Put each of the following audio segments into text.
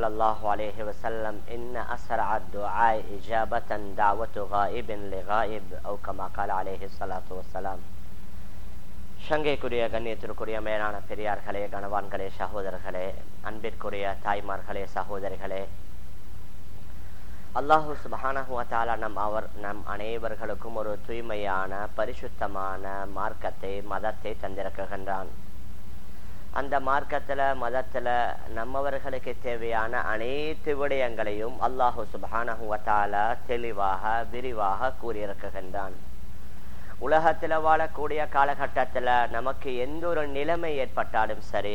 الله عليه وسلم إن أسرع الدعاء إجابة دعوة غائب لغائب أو كما قال عليه الصلاة والسلام. சங்கைக்குரிய கண்ணியத்திற்குரிய மேலான பெரியார்களே, கணவான்களே, சகோதரர்களே, அன்பிற்குரிய தாய்மார்களே, சகோதரிகளே, அல்லாஹு சுப்ஹானஹு வ தஆலா நம் அனைவர்களுக்கும் ஒரு தூய்மையான பரிசுத்தமான மார்க்கத்தை மதத்தை தந்திருக்கின்றான். அந்த மார்க்கத்துல மதத்துல நம்மவர்களுக்கு தேவையான அனைத்து விடயங்களையும் அல்லாஹு சுப்ஹானஹு வ தஆலா தெளிவாக விரிவாக கூறியிருக்கின்றான். உலகத்துல வாழக்கூடிய காலகட்டத்துல நமக்கு எந்த ஒரு நிலைமை ஏற்பட்டாலும் சரி,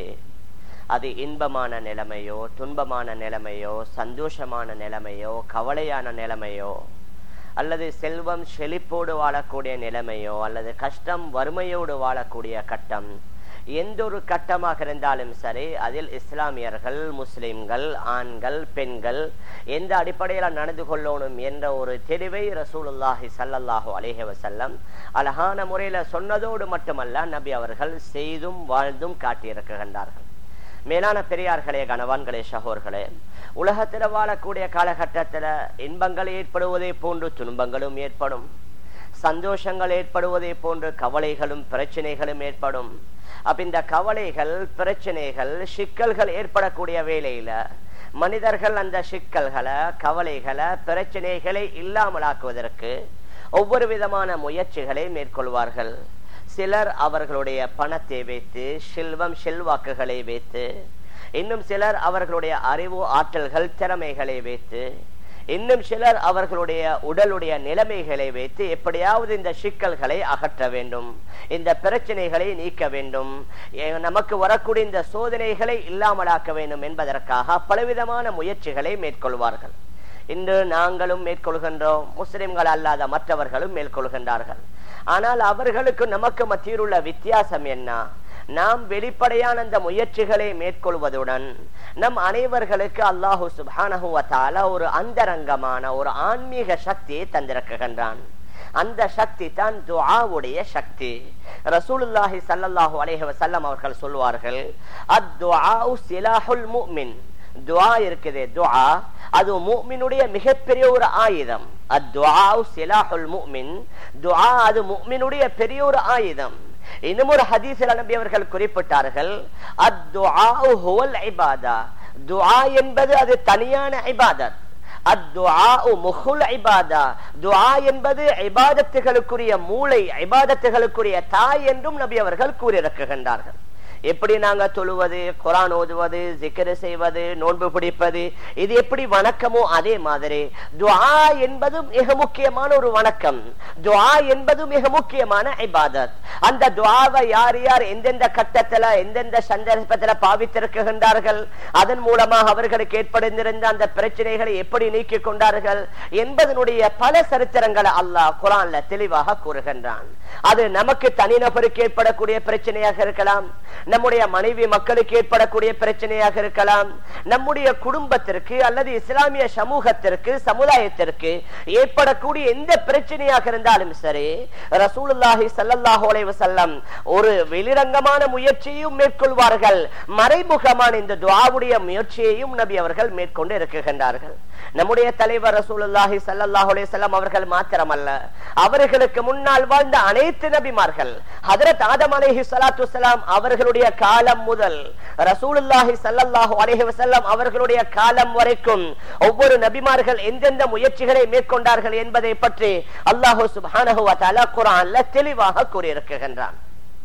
அது இன்பமான நிலைமையோ துன்பமான நிலைமையோ சந்தோஷமான நிலைமையோ கவலையான நிலைமையோ அல்லது செல்வம் செழிப்போடு வாழக்கூடிய நிலைமையோ அல்லது கஷ்டம் வறுமையோடு வாழக்கூடிய கட்டம், எந்த ஒரு கட்டமாக இருந்தாலும் சரி, அதில் இஸ்லாமியர்கள் முஸ்லிம்கள் ஆண்கள் பெண்கள் எந்த அடிப்படையில் நடந்து கொள்ளணும் என்ற ஒரு தெளிவை ரசூலுல்லாஹி ஸல்லல்லாஹு அலைஹி வஸல்லம் அழகான முறையில சொன்னதோடு மட்டுமல்ல, நபி அவர்கள் செய்தும் வாழ்ந்தும் காட்டியிருக்கின்றார்கள். மேலான பெரியார்களே, கணவான்களே, சகோதரர்களே, உலகத்தில் வாழக்கூடிய காலகட்டத்தில் இன்பங்கள் ஏற்படுவதை போன்று துன்பங்களும் ஏற்படும், சந்தோஷங்கள் ஏற்படுவதை போன்று கவலைகளும் பிரச்சனைகளும் ஏற்படும். அப்ப இந்த கவலைகள் பிரச்சனைகள் சிக்கல்கள் ஏற்படக்கூடிய வேளையில மனிதர்கள் அந்த சிக்கல்களை கவலைகளை பிரச்சனைகளை இல்லாமலாக்குவதற்கு ஒவ்வொரு விதமான முயற்சிகளை மேற்கொள்வார்கள். சிலர் அவர்களுடைய பணத்தை வைத்து செல்வாக்குகளை வைத்து, இன்னும் சிலர் அவர்களுடைய அறிவு ஆற்றல்கள் திறமைகளை வைத்து, இன்னும் சிலர் அவர்களுடைய உடலுடைய நிலைமைகளை வைத்து எப்படியாவது இந்த சிக்கல்களை அகற்ற வேண்டும், இந்த பிரச்சனைகளை நீக்க வேண்டும், நமக்கு வரக்கூடிய இந்த சோதனைகளை இல்லாமலாக்க வேண்டும் என்பதற்காக பலவிதமான முயற்சிகளை மேற்கொள்வார்கள். இன்று நாங்களும் மேற்கொள்கின்றோம், முஸ்லிம்கள் அல்லாத மற்றவர்களும் மேற்கொள்கின்றார்கள். ஆனால் அவர்களுக்கு நமக்கு மத்தியில் உள்ள வித்தியாசம் என்ன? நாம் வெளிப்படையான அந்த முயற்சிகளை மேற்கொள்வதுடன் நம் அனைவர்களுக்கு அல்லாஹு சுப்ஹானஹு வ தஆலா ஒரு அந்தரங்கமான ஒரு ஆன்மீக சக்தியை தந்திருக்கின்றான். அந்த சக்தி தான் துஆவுடைய சக்தி. ரசூலுல்லாஹி ஸல்லல்லாஹு அலைஹி வஸல்லம் அவர்கள் சொல்வார்கள், அத்-துஆஉ சிலாஹுல் முஃமின். துஆ இருக்குது, துஆ அது முஃமினுடைய மிகப்பெரிய ஒரு ஆயுதம். அத்-துஆஉ சிலாஹுல் முஃமின், துஆ அது முஃமினுடைய பெரிய ஒரு ஆயுதம். இன்னும் ஒரு ஹதீஸில் நபி அவர்கள் குறிப்பிட்டார்கள், அத்-துஆஉ ஹுவல் இபாதா. துஆ என்பது அது தனியான இபாதத். அத்-துஆஉ முஹுல் இபாதா. துஆ என்பது இபாதத்துகளுக்குரிய மூளை, இபாதத்துகளுக்குரிய தாய் என்றும் நபி அவர்கள் கூறியிருக்கின்றார்கள். எப்படி நாங்க தொழுவது, குர்ஆன் ஓதுவது, ஜிக்ர் செய்வது, நோன்பு பிடிப்பது, இது எப்படி வணக்கமோ அதே மாதிரி துஆ என்பது மிக முக்கியமான ஒரு வணக்கம். துஆ என்பது மிக முக்கியமான இபாதத். அந்த துஆவை யார் யார் எந்தெந்த கட்டத்துல எந்தெந்த சந்தர்ப்பத்துல பாவித்திருக்கின்றார்கள், அதன் மூலமாக அவர்களுக்கு ஏற்படுத்திருந்த அந்த பிரச்சனைகளை எப்படி நீக்கிக் கொண்டார்கள் என்பதனுடைய பல சரித்திரங்களை அல்லாஹ் குர்ஆன்ல தெளிவாக கூறுகின்றான். அது நமக்கு தனிநபருக்கு ஏற்படக்கூடிய பிரச்சனையாக இருக்கலாம், நம்முடைய மனைவி மக்களுக்கு ஏற்படக்கூடிய பிரச்சனையாக இருக்கலாம், நம்முடைய குடும்பத்திற்கு அல்லது இஸ்லாமிய சமூகத்திற்கு சமுதாயத்திற்கு ஏற்படக்கூடிய எந்த பிரச்சனையாக இருந்தாலும் சரி, ரசூலுல்லாஹி ஸல்லல்லாஹு அலைஹி வஸல்லம் ஒரு வெளிரங்கமான முயற்சியையும் மேற்கொள்வார்கள், மறைமுகமான இந்த துஆவுடைய முயற்சியையும் நபி அவர்கள் மேற்கொண்டு இருக்கின்றார்கள். நம்முடைய தலைவர் ரசூலுல்லாஹி ஸல்லல்லாஹு அலைஹி வஸல்லம் அவர்கள் மாத்திரமல்ல, அவர்களுக்கு முன்னால் வாழ்ந்த அனைத்து நபிமார்கள், ஹஜ்ரத் ஆதம் அலைஹிஸ்ஸலாத்து வஸ்ஸலாம் அவர்களுடைய காலம் முதல் ரசூலுல்லாஹி ஸல்லல்லாஹு அலைஹி வஸல்லம் அவர்களுடைய காலம் வரைக்கும் ஒவ்வொரு நபிமார்கள் எந்தெந்த முயற்சிகளை மேற்கொண்டார்கள் என்பதை பற்றி அல்லாஹ் சுப்ஹானஹு வ தஆலா குர்ஆன்ல தெளிவாக கூறியிருக்கின்றான்.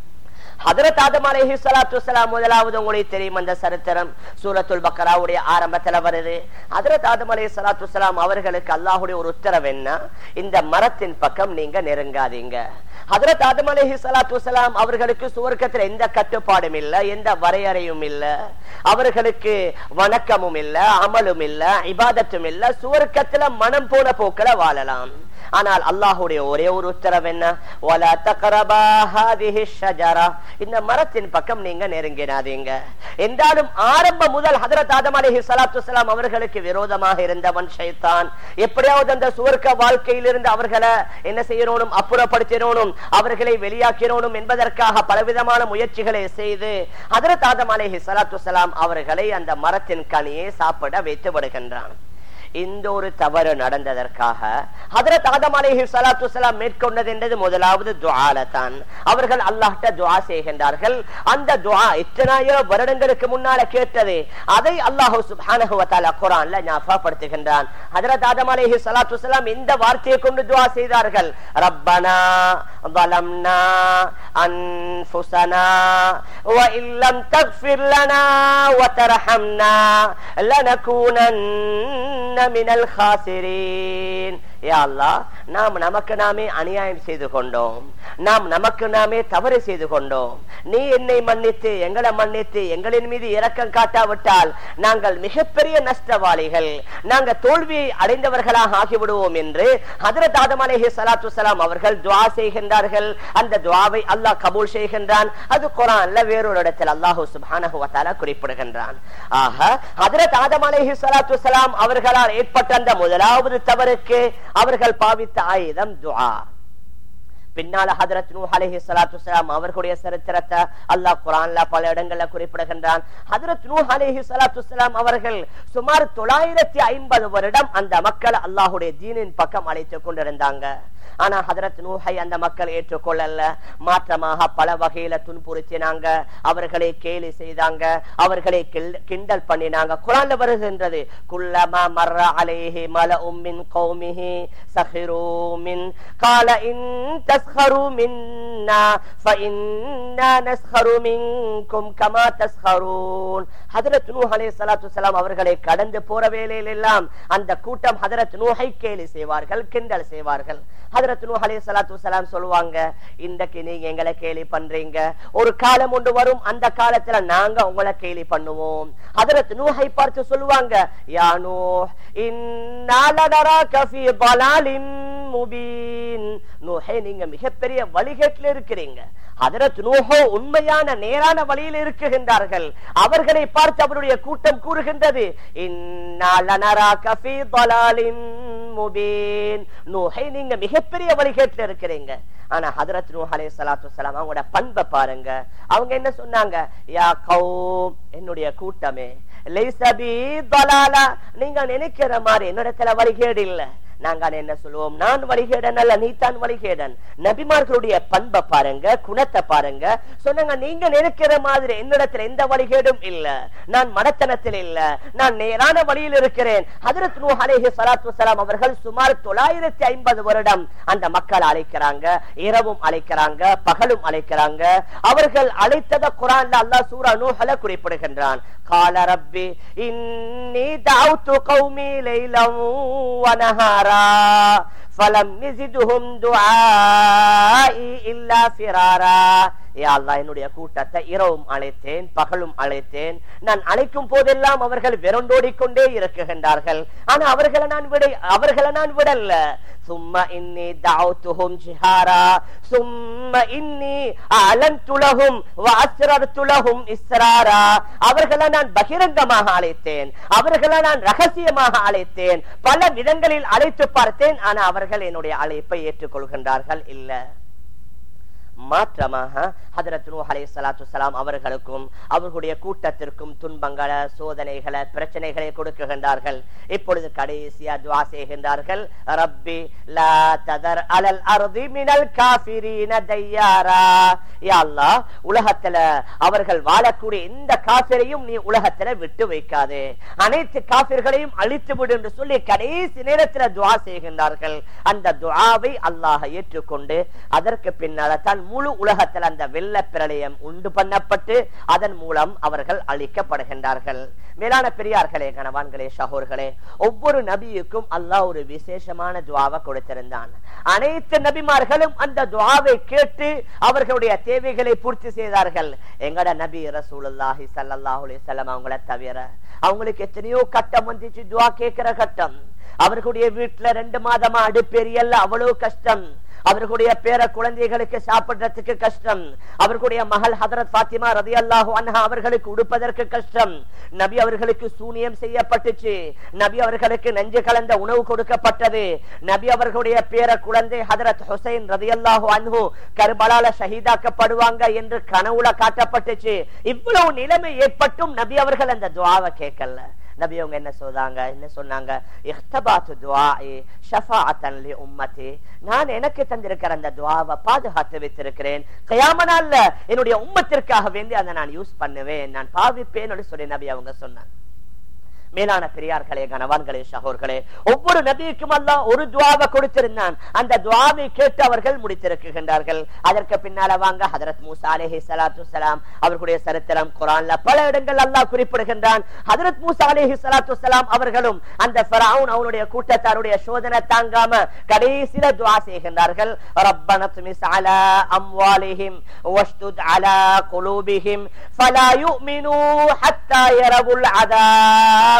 ஹஜ்ரத் ஆதம் அலைஹிஸ்ஸலாத்து வஸ்ஸலாம் முதலாவது உங்களுக்கு தெரியும் அந்த சரித்திரம் சூரத்துல் பக்ராவுடைய ஆரம்பத்துல வருது. ஹஜ்ரத் ஆதம் அலைஹிஸ்ஸலாத்து வஸ்ஸலாம் அவர்களுக்கு அல்லாஹ்வுடைய ஒரு உத்தரவு என்ன? இந்த மரத்தின் பக்கம் நீங்க நெருங்காதீங்க. ஹஜ்ரத் ஆதம் அலைஹிஸ்ஸலாத்து வஸ்ஸலாம் அவர்களுக்கு சுவர்க்கத்துல எந்த கட்டுப்பாடும் இல்ல, எந்த வரையறையும் இல்ல, அவர்களுக்கு வணக்கமும் இல்ல, அமலும் இல்ல, இபாதத்தும் இல்ல, சுவர்க்கத்துல மனம் போன போக்கில வாழலாம். ஆனால் அல்லாஹ்வுடைய ஒரே ஒரு உத்தரவு என்ன? வலா தக்ரபா ஹாதிஹி ஷஜரா, இந்த மரத்தின் பக்கம் நீங்க நெருங்கினாதீங்க. என்றாலும் ஆரம்பம் முதல் ஹஜ்ரத் ஆதம் அலைஹிஸ்ஸலாத்து வஸ்ஸலாம் அவர்களுக்கு விரோதமாக இருந்தவன் ஷைத்தான். எப்படியாவது அந்த சுவர்க்க வாழ்க்கையிலிருந்து அவர்களை என்ன செய்யணும்? அப்புறப்படுத்தினோம், அவர்களை வெளியாக்கினோம் என்பதற்காக பலவிதமான முயற்சிகளை செய்து ஹஜ்ரத் ஆதம் அலைஹிஸ்ஸலாத்து வஸ்ஸலாம் அவர்களை அந்த மரத்தின் கனியை சாப்பிட வைத்து விடுகின்றான். இந்த ஒரு தவறு நடந்ததற்காக ஹஜ்ரத் ஆதம் அலைஹிஸ்ஸலாத்து வஸ்ஸலாம் மேற்கொண்டது என்றது முதலாவது துஆல தான். அவர்கள் அல்லாஹ்ட்ட துஆ செய்கின்றார்கள். அந்த துஆ இத்தனாயிரம் வருடங்களுக்கு முன்னால கேட்டது, அதை அல்லாஹ் சுப்ஹானஹு வ தஆலா குர்ஆன்ல ஞாபகப்படுத்துகின்றான். ஹஜ்ரத் ஆதம் அலைஹிஸ்ஸலாத்து வஸ்ஸலாம் இந்த வார்த்தையை கொண்டு துஆ செய்தார்கள். ரப்பனா ظلمنا أنفسنا وإن لم تغفر لنا وترحمنا لنكونن من الخاسرين. யா அல்லாஹ், நாம் நமக்கு நாமே அநியாயம் செய்து கொண்டோம், நாம் நமக்கு நாமே தவறு செய்து கொண்டோம். நீ என்னை மன்னித்து எங்களை மன்னித்து எங்களின் மீது இரக்கம் காட்டாவிட்டால் நாங்கள் மிகப்பெரிய நஷ்டவாளிகள், நாங்கள் தோல்வியை அடைந்தவர்களாக ஆகிவிடுவோம் என்று ஹஜ்ரத் ஆதம் அலைஹிஸ்ஸலாத்து வஸ்ஸலாம் அவர்கள் துஆ செய்கின்றார்கள். அந்த துஆவை அல்லாஹ் கபூல் செய்கின்றான். அது குர்ஆன்ல வேறொரு இடத்தில் அல்லாஹ் சுப்ஹானஹு வ தஆலா குறிப்பிடுகின்றான். ஆக ஹஜ்ரத் ஆதம் அலைஹிஸ்ஸலாத்து வஸ்ஸலாம் அவர்களால் ஏற்பட்ட அந்த முதலாவது தவறுக்கு அவர்கள் பாவித்த ஆயுதம் துஆ. பின்னால ஹஜ்ரத் நூஹ் அலைஹிஸ்ஸலாத்து வஸ்ஸலாம் அவர்களுடைய சரித்திரத்தை அல்லாஹ் குர்ஆன்ல பல இடங்கள்ல குறிப்பிடுகின்றான். ஹஜ்ரத் நூஹ் அலைஹிஸ்ஸலாத்து வஸ்ஸலாம் அவர்கள் சுமார் 950 வருடம் அந்த மக்கள் அல்லாஹ்வுடைய தீனின் பக்கம் அழைத்துக் கொண்டிருந்தாங்க. ஆனா ஹஜ்ரத் நூஹை அந்த மக்கள் ஏற்றுக்கொள்ளல. மாற்றமாக பல வகையில துன்புறுத்தினாங்க, அவர்களை கேலி செய்தாங்க, அவர்களை கிண்டல் பண்ணினாங்க. குர்ஆன்ல வருகின்றது, குல்லமா மர்ர அலைஹி மலஉம் மின் கௌமிஹி சஹிரு மின் கால இன் தஸ்ஹரு மின்னா ஃபஇன்னா நஸ்ஹரு மின்கும் கமா தஸ்ஹரூன். ஹஜ்ரத் நூஹ் அலைஹிஸ்ஸலாத்து வஸ்ஸலாம் அவர்களை கடந்து போற வேளையில் எல்லாம் அந்த கூட்டம் ஹஜ்ரத் நூஹை கேலி செய்வார்கள், கிண்டல் செய்வார்கள். ஹஜ்ரத் நூஹ் அலைஹிஸ்ஸலாத்து வஸ்ஸலாம் சொல்லுவாங்க, இன்றைக்கு நீங்க எங்களை கேலி பண்றீங்க, ஒரு காலம் ஒன்று வரும், அந்த காலத்துல நாங்க உங்களை கேலி பண்ணுவோம். ஹஜ்ரத் நூஹை பார்த்து சொல்லுவாங்க, யா நூஹ் இன்னா லனராக ஃபீ ضلالின் முபீன். நூஹே, நீங்க மிகப்பெரிய வழிகேட்டில் இருக்கிறீங்க. ஹஜ்ரத் நூஹ் உண்மையான நேரான வழியில் இருக்குகின்றார்கள். அவர்களை பார்த்து அவருடைய கூட்டம் கூறுகின்றது, இன்னா லனராக ஃபீ ضلالின் முபீன். நூஹே, நீங்க மிகப்பெரிய வழிகேட்டில் இருக்கிறீங்க. ஆனா ஹஜ்ரத் நூஹ் அலைஹிஸ்ஸலாத்து வஸ்ஸலாம் அவங்களோட பண்பை பாருங்க. அவங்க என்ன சொன்னாங்க? யா கௌம், என்னுடைய கூட்டமே, லைஸ பி ضلاலா, நீங்க நினைக்கிற மாதிரி என்னிடத்துல வழிகேடு இல்ல. நாங்க என்ன சொல்லுவோம்? நான் வழிகேடன் அல்ல, நீ தான் வழிகேடன். நபிமார்களுடைய பண்பை பாருங்க, குணத்தை பாருங்க. சொன்னாங்க, நீங்க நினைக்கிற மாதிரி என்னிடத்துல எந்த வழிகேடும் இல்ல, நான் மடத்தனத்தில் இல்ல, நான் நேரான வழியில் இருக்கிறேன். ஹஜ்ரத் நூஹ் அலைஹிஸ்ஸலாத்து வஸ்ஸலாம் அவர்கள் சுமார் 950 வருடம் அந்த மக்கள் அழைக்கிறாங்க, இரவும் அழைக்கிறாங்க, பகலும் அழைக்கிறாங்க. அவர்கள் அழைத்தத குர்ஆன்ல அல்லாஹ் சூரா நூஹ்ல குறிப்பிடுகின்றான். قال ربي إني دعوت قومي ليلا ونهارا فلم يزدهم دعائي إلا فرارا. யா அல்லாஹ், என்னுடைய கூட்டத்தை இரவும் அழைத்தேன், பகலும் அழைத்தேன். நான் அழைக்கும் போதெல்லாம் அவர்கள் விரண்டோடிக்கொண்டே இருக்குகின்றார்கள். ஆனா அவர்களை நான் விடல. சும்மா இன்னி தஅவுதுஹும் ஜிஹாரா சும்மா இன்னி அலன்து லஹும் வ அஸ்ரர்து லஹும் இஸ்ராரா. அவர்களை நான் பகிரங்கமாக அழைத்தேன், அவர்களை நான் ரகசியமாக அழைத்தேன், பல விதங்களில் அழைத்து பார்த்தேன். ஆனா அவர்கள் என்னுடைய அழைப்பை ஏற்றுக்கொள்கின்றார்கள் இல்ல. மாற்றமாக ஹஜ்ரத் நூஹ் அலைஹிஸ்ஸலாத்து வஸ்ஸலாம் அவர்களுக்கும் அவர்களுடைய கூட்டத்திற்கும் துன்பங்களை, சோதனைகளை, பிரச்சனைகளை கொடுக்கின்றார்கள். இப்பொழுது கடைசியா துஆ செய்கின்றார்கள், ரப்பி லா ததர் அலல் அர்தி மினல் காஃபிரீன தய்யாரா. யா அல்லாஹ், உலகத்துல அவர்கள் வாழக்கூடிய இந்த காஃபிரையும் நீ உலகத்துல விட்டு வைக்காதே, அனைத்து காஃபிர்களையும் அழித்து விடு என்று சொல்லி கடைசி நேரத்தில் துஆ செய்கின்றார்கள். அந்த துஆவை அல்லாஹ் ஏற்றுக்கொண்டு அதற்கு பின்னால தான் முழு உலகத்தில் அந்த வெள்ள பிரளயம் உண்டு பண்ணப்பட்டு அதன் மூலம் அவர்கள் அழிக்கப்படுகின்றார்கள். மேலான பெரியார்களே, கணவான்களே, சகோர்களே, ஒவ்வொரு நபியுக்கும் அல்லாஹ் ஒரு விசேஷமான துஆவை கொடுத்திருந்தான். அனைத்து நபிமார்களும் அந்த துஆவை கேட்டு அவர்களுடைய தேவைகளை பூர்த்தி செய்தார்கள். எங்கட நபி ரசூலுல்லாஹி ஸல்லல்லாஹு அலைஹி வஸல்லம் அவங்கள தவிர அவங்களுக்கு எத்தனையோ கட்டம் வந்துச்சு, துஆ கேட்கிற கட்டம். அவர்களுடைய வீட்டுல 2 மாதமா அடுப்பெரியல்ல, அவ்வளவு கஷ்டம். அவர்களுடைய பேர குழந்தைகளுக்கு சாப்பிடுறதுக்கு கஷ்டம். அவர்களுடைய மகள் ஹதரத் ஃபாத்திமா ரலியல்லாஹு அன்ஹா அவர்களுக்கு உடுப்பதற்கு கஷ்டம். நபி அவர்களுக்கு சூனியம் செய்யப்பட்டுச்சு. நபி அவர்களுக்கு நெஞ்சு கலந்த உணவு கொடுக்கப்பட்டது. நபி அவர்களுடைய பேர குழந்தை ஹதரத் ஹுசைன் ரலியல்லாஹு அன்ஹு கர்பலால ஷஹீதாக்கப்படுவாங்க என்று கனவுல காட்டப்பட்டுச்சு. இவ்வளவு நிலைமை ஏற்பட்டும் நபி அவர்கள் அந்த துஆவை கேட்கல. நபி அவங்க என்ன சொன்னாங்க, இஹ்தபாத்து துஆஇ ஷஃபாஅத்தன் லி உம்மதி, நான் எனக்கு தந்திருக்கிற அந்த துஆவை பாதுகாத்து வைத்திருக்கிறேன். கியாம நாள்ல என்னுடைய உம்மத்திற்காக வேண்டி அதை நான் யூஸ் பண்ணுவேன், நான் பாவிப்பேன் சொல்லி நபி அவங்க சொன்னாங்க. மேலான பெரியார்களே, கணவான்களே, சகோர்களே, ஒவ்வொரு நபிக்கும் அல்லாஹ் ஒரு துஆவை கொடுத்திருந்தான். அந்த துஆவை கேட்டு அவர்கள் முடித்திருக்கின்றார்கள். அதற்கு பின்னால வாங்க ஹதரத் மூசா அலைஹிஸ்ஸலாத்து வஸ்ஸலாம் அவர்களுடைய சரித்திரம் குர்ஆன்ல பல இடங்கள் அல்லாஹ் குறிப்பிடுகின்றான். ஹதரத் மூசா அலைஹிஸ்ஸலாத்து வஸ்ஸலாம் அவர்களும் அந்த ஃபிரௌன் அவனுடைய கூட்டத்தாருடைய சோதனை தாங்காம கடைசில துஆ செய்கின்றார்கள். ரப்பனா துமிஸ் அலா அம்வாலிஹிம் வஷ்துத் அலா குலூபிஹிம் ஃபலா யுமினூ ஹத்தா யரவுல் அதாப்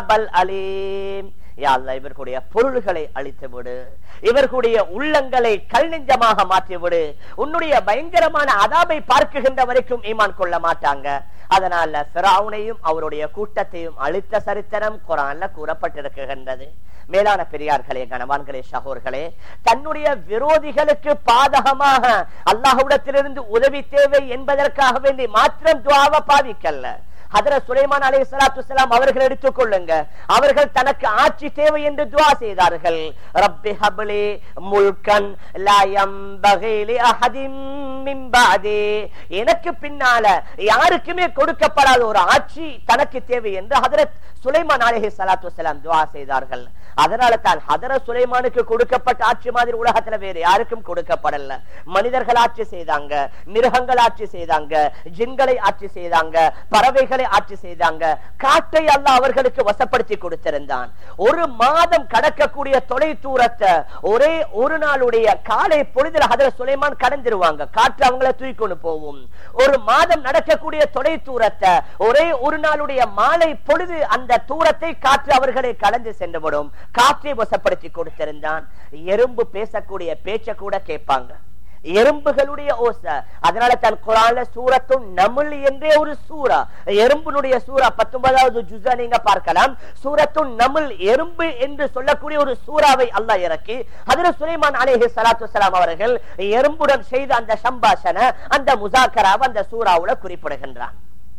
இவர்களுடைய பொருள்களை அழித்து விடு, இவர்களுடைய உள்ளங்களை கல் நெஞ்சமாக மாற்றிவிடு, உன்னுடைய பயங்கரமான அதாபை பார்க்குகின்ற வரைக்கும் ஈமான் கொள்ள மாட்டாங்க. அதனால ஃபிரௌனையும் அவருடைய கூட்டத்தையும் அழித்த சரித்திரம் குர்ஆன்ல கூறப்பட்டிருக்கின்றது. மேலான பெரியார்களே, கணவான்களே, சகோர்களே, தன்னுடைய விரோதிகளுக்கு பாதகமாக அல்லாஹ்விடத்திலிருந்து உதவி தேவை என்பதற்காக வேண்டி மாத்திரம் துஆவை பாவிக்கல்ல. ஹதரத் சுலைமான் அலைஹிஸ்ஸலாத்து வஸ்ஸலாம் அவர்கள் எடுத்துக்கொள்ளுங்க, அவர்கள் தனக்கு ஆட்சி தேவை என்று துஆ செய்தார்கள். ரப்பி ஹப்லி முல்கன் லா யம்பகி லி அஹதின் மின் பஅதி, எனக்கு பின்னால யாருக்குமே கொடுக்கப்படாத ஒரு ஆட்சி தனக்கு தேவை என்று ஹதரத் சுலைமான் அலைஹிஸ்ஸலாத்து வஸ்ஸலாம் துஆ செய்தார்கள். அதனால தான் ஹதரத் சுலைமானுக்கு கொடுக்கப்பட்ட ஆட்சி மாதிரி உலகத்துல வேற யாருக்கும் கொடுக்கப்படல. மனிதர்கள் ஆட்சி செய்தாங்க, மிருகங்கள் ஆட்சி செய்தாங்க, ஜின்களை ஆட்சி செய்தாங்க, பறவைகள் ஆட்சி செய்தாங்க. காட்டை அல்லாஹ் அவர்களுக்கு வசப்படுத்தி கொடுத்திருந்தான். ஒரு மாதம் கடக்கக்கூடிய தொலை தூரத்தை ஒரே ஒரு நாளுடைய காலை பொழுதுல ஹதரத் சுலைமான் கடந்துருவாங்க. காற்று அவங்களை தூக்கிக்கொண்டு போகும். ஒரு மாதம் நடக்கக்கூடிய தொலை தூரத்தை ஒரே ஒரு நாளுடைய மாலை பொழுது அந்த தூரத்தை காற்று அவர்களை கடந்து சென்றுவிடும். காற்றை வசப்படுத்தி கொடுத்திருந்தான். எறும்பு பேசக்கூடிய பேச்ச கூட கேட்பாங்க, எறும்புகளுடைய ஓசை. அதனால தான் குர்ஆன்ல சூரத்துன் நம்ல் என்றே ஒரு சூரா, எறும்புடைய சூரா 19வது ஜுஸா நீங்க பார்க்கலாம். சூரத்துன் நம்ல், எறும்பு என்று சொல்லக்கூடிய ஒரு சூறாவை அல்லாஹ் இறக்கி ஹஜ்ரத் சுலைமான் அலைஹிஸ்ஸலாத்து வஸ்ஸலாம் அவர்கள் எறும்புடன் செய்த அந்த சம்பாஷணை, அந்த முஸாக்கராவை அந்த சூறாவுல குறிப்பிடுகின்றான்.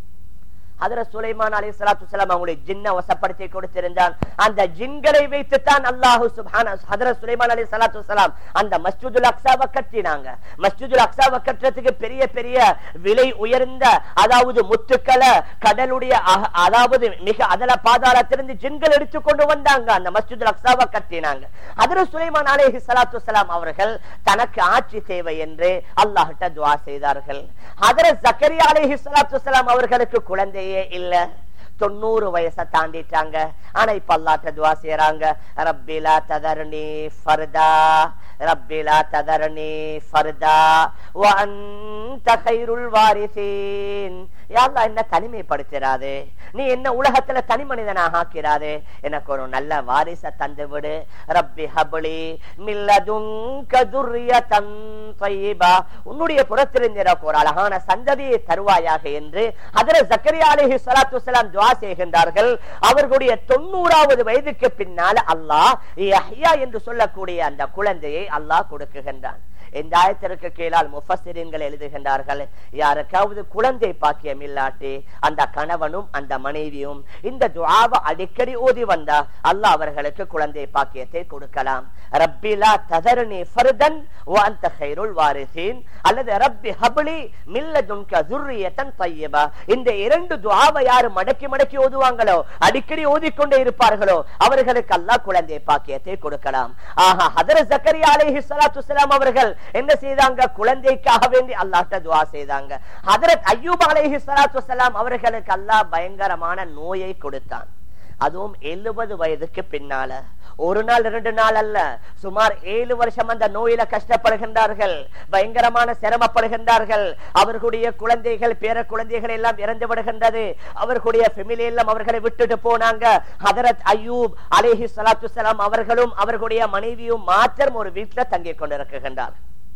ஹஜ்ரத் சுலைமான் அலைஹிஸ்ஸலாத்து வஸ்ஸலாம் அவங்களை ஜின்னை வசப்படுத்தி கொடுத்திருந்தான். அந்த ஜின்களை வைத்துத்தான் அல்லாஹ் சுப்ஹானஹு ஹஜ்ரத் சுலைமான் அலைஹிஸ்ஸலாத்து வஸ்ஸலாம் அந்த மஸ்ஜிதுல் அக்ஸாவை கட்டினாங்க. மஸ்ஜிதுல் அக்ஸாவை கட்டுறதுக்கு பெரிய பெரிய விலை உயர்ந்த அதாவது முத்துக்களை கடலுடைய அதாவது மிக அதல பாதாளத்திலிருந்து ஜின்கள் எடுத்துக்கொண்டு வந்தாங்க. அந்த மஸ்ஜிதுல் அக்ஸாவை கட்டினாங்க. ஹஜ்ரத் சுலைமான் அலைஹிஸ்ஸலாத்து வஸ்ஸலாம் அவர்கள் தனக்கு ஆட்சி தேவை என்று அல்லாஹ்ட்ட துஆ செய்தார்கள். ஹஜ்ரத் ஜக்கரியா அலைஹிஸ்ஸலாத்து வஸ்ஸலாம் அவர்களுக்கு குழந்தை இல்ல, 90 வயசை தாண்டிட்டாங்க. ஆனா இப்ப அல்லாஹ்ட்ட துஆ செய்றாங்க, ரப்பி லா ததர்னி ஃபர்தா, ரப்பி லா ததர்னி ஃபர்தா வ அன்த கைருல் வாரிசீன். யா அல்லாஹ் என்ன தனிமைப்படுத்திராதே, நீ என்ன உலகத்துல தனி மனிதனாக ஆக்கிறாதே, எனக்கு ஒரு நல்ல வாரிசை தந்து விடு. ரப்பி ஹப்லி மின் லதுன்க துர்ரியத்தன் தய்யிபா, உன்னுடைய புறத்திலிருந்து எனக்கு ஒரு அழகான சந்ததியை தருவாயாக என்று ஹஜ்ரத் ஜக்கரியா அலைஹிஸ்ஸலாத்து வஸ்ஸலாம் துஆ செய்கின்றார்கள். அவர்களுடைய 90வது வயதுக்கு பின்னால அல்லாஹ் யஹ்யா என்று சொல்லக்கூடிய அந்த குழந்தையை அல்லாஹ் கொடுக்குகின்றான். இந்த ஆயத்திற்கு கீழால் முஃபஸ்ஸிரீன்கள் எழுதுகின்றார்கள், யாருக்காவது குழந்தை பாக்கியம் இல்லாட்டி அந்த கணவனும் அந்த மனைவியும் இந்த துஆவை அடிக்கடி ஓதி வந்தா அல்லாஹ் அவர்களுக்கு குழந்தை பாக்கியத்தை கொடுக்கலாம். ரப்பி லா ததர்னி ஃபர்தன் வ அன்த கைருல் வாரிசீன் அல்லது ரப்பி ஹப்லி மின் லதுன்க ذُرِّيَّةً طَيِّبَةً. இந்த இரண்டு துஆவை யார் மடக்கி மடக்கி ஓதுவாங்களோ, அடிக்கடி ஓதிக்கொண்டே இருப்பார்களோ, அவர்களுக்கு அல்லாஹ் குழந்தை பாக்கியத்தை கொடுக்கலாம். ஆஹா, ஹஜ்ரத் ஜக்கரியா அலைஹிஸ்ஸலாத்து வஸ்ஸலாம் அவர்கள் என்ன செய்தாங்க? குழந்தைக்காக வேண்டி அல்லாஹ்ட்ட துஆ செய்தாங்க. ஹஜ்ரத் அய்யூப் அலைஹிஸ்ஸலாத்து வஸ்ஸலாம் அவர்களுக்கு அல்லாஹ் பயங்கரமான நோயை கொடுத்தான். அதுவும் 70 வயதுக்கு பின்னால. ஒரு நாள் 2 நாள் அல்ல, சுமார் 7 வருஷம் அந்த நோயில கஷ்டப்படுகின்றார்கள், பயங்கரமான சிரமப்படுகின்றார்கள். அவர்களுடைய குழந்தைகள் பேர குழந்தைகள் எல்லாம் இறந்து விடுகின்றது. அவர்களுடைய ஃபேமிலி எல்லாம் அவர்களை விட்டுட்டு போனாங்க. ஹதரத் அய்யூப் அலைஹிஸ்ஸலாத்து வஸ்ஸலாம் அவர்களும் அவர்களுடைய மனைவியும் மாத்திரம் ஒரு வீட்டுல தங்கிக் கொண்டிருக்கின்றார்.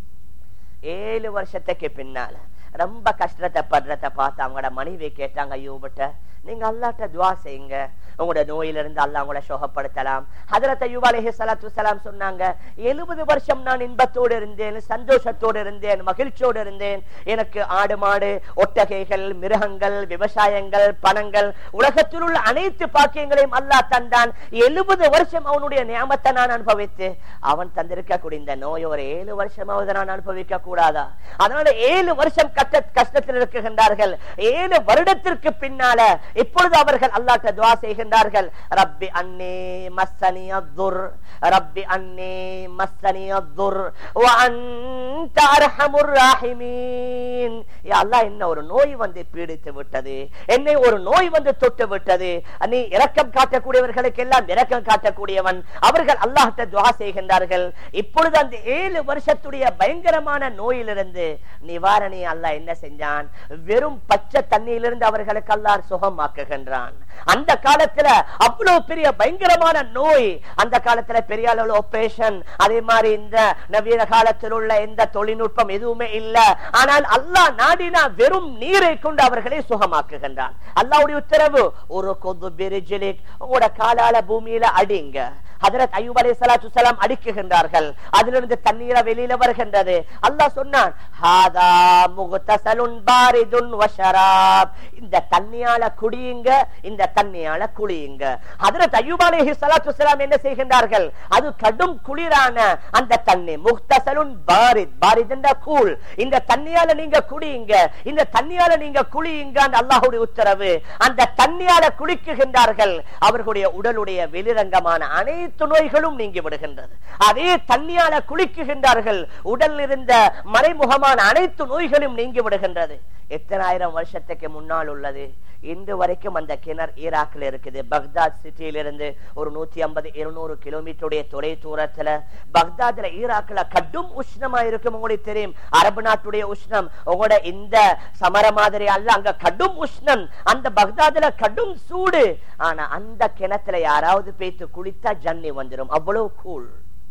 7 வருஷத்துக்கு பின்னால ரொம்ப கஷ்டத்தை படுறத பார்த்து அவங்களோட மனைவி கேட்டாங்க, அய்யூபிட்ட, நீங்க அல்லாஹ்ட்ட துஆ செய்யுங்க, உங்களோட நோயிலிருந்து அல்லாஹ் உங்களை சுகப்படுத்தலாம். ஹஜ்ரத் அய்யூப் அலைஹிஸ்ஸலாத்து வஸ்ஸலாம் சொன்னாங்க, 70 வருஷம் நான் இன்பத்தோடு இருந்தேன், சந்தோஷத்தோடு இருந்தேன், மகிழ்ச்சியோடு இருந்தேன். எனக்கு ஆடு மாடு ஒட்டகைகள் மிருகங்கள் விவசாயங்கள் பணங்கள் உலகத்தில் உள்ள அனைத்து பாக்கியங்களையும் அல்லாஹ் தந்தான். 70 வருஷம் அவனுடைய நியாமத்தை நான் அனுபவித்து அவன் தந்திருக்கக்கூடிய இந்த நோய் ஒரு 7 வருஷமாவது நான் அனுபவிக்க கூடாதா? அதனால 7 வருஷம் கஷ்டத்தில் இருக்குகின்றார்கள். 7 வருடத்திற்கு பின்னால இப்பொழுது அவர்கள் அல்லாஹ்ட்ட துஆ செய்கின்றார்கள். ரப்பி அன்னி மஸ்ஸனி அத்துர், ரப்பி அன்னி மஸ்ஸனி அத்துர் வ அன்த அர்ஹமுர் ராஹிமீன். யா அல்லாஹ், என்ன ஒரு நோய் வந்து பீடித்து விட்டது, என்னை ஒரு நோய் வந்து தொட்டு விட்டது. நீ இரக்கம் காட்டக்கூடியவர்களுக்கு எல்லாம் இரக்கம் காட்டக்கூடியவன். அவர்கள் அல்லாஹ்ட்ட துஆ செய்கின்றார்கள். இப்பொழுது அந்த 7 வருஷத்துடைய பயங்கரமான நோயிலிருந்து நிவாரணி அல்லாஹ் என்ன செஞ்சான்? வெறும் பச்சை தண்ணியிலிருந்து அவர்களுக்கு அல்லாஹ் சுகமாக்குகின்றான். அந்த காலத்துல அவ்வளவு பெரிய பயங்கரமான நோய், அந்த காலத்துல பெரிய அளவு ஆபரேஷன், அதே மாதிரி இந்த நவீன காலத்தில் உள்ள எந்த தொழில்நுட்பம் எதுவுமே இல்ல. ஆனால் அல்லாஹ் நாடினா வெறும் நீரை கொண்டு அவர்களை சுகமாக்குகின்றான். அல்லாஹ்வுடைய உத்தரவு, ஒரு கொது பிரிஜிலிக், உங்களோட காலால பூமியில அடிங்க. ஹஜ்ரத் அய்யூப் அலைஹிஸ்ஸலாத்து வஸ்ஸலாம் அடிக்குகின்றார்கள். அதிலிருந்து தண்ணீர வெளியில வருகின்றது. அல்லாஹ் சொன்னான், ஹாதா முக்தஸலுன் பாரிதுன் வ ஷராப், இந்த தண்ணியால குடியுங்க, இந்த தண்ணியால குளியுங்க. ஹஜ்ரத் அய்யூப் அலைஹிஸ்ஸலாத்து வஸ்ஸலாம் என்ன செய்கின்றார்கள்? அது கடும் குளிரான அந்த தண்ணி, முக்தஸலுன் பாரித், பாரித் என்ற கூல், இந்த தண்ணியால நீங்க குடியுங்க, இந்த தண்ணியால நீங்க குளியுங்க. அந்த அல்லாஹ்வுடைய உத்தரவு. அந்த தண்ணியால குளிக்குகின்றார்கள். அவர்களுடைய உடலுடைய வெளிரங்கமான அனைத்து நோய்களும் நீங்கி விடுகின்றது. அதே தண்ணியால குளிக்குகின்றார்கள். உடல் இருந்த மறைமுகமான அனைத்து நோய்களும் நீங்கி விடுகின்றது. எத்தனை ஆயிரம் வருஷத்துக்கு முன்னால் உள்ளது. இன்று வரைக்கும் அந்த கிணறு ஈராக்கில் இருக்குது. பக்தாத் சிட்டியிலிருந்து ஒரு 150-200 கிலோமீட்டருடைய தொலை தூரத்துல பக்தாத்ல ஈராக்ல கடும் உஷ்ணமா இருக்கும். உங்களுக்கு தெரியும், அரபு நாட்டுடைய உஷ்ணம் உங்களோட இந்த சமர மாதிரி அல்ல, அங்க கடும் உஷ்ணம். அந்த பக்தாத்ல கடும் சூடு. ஆனா அந்த கிணத்துல யாராவது பேத்து குளித்தா ஜன்னி வந்துடும், அவ்வளவு கூல்.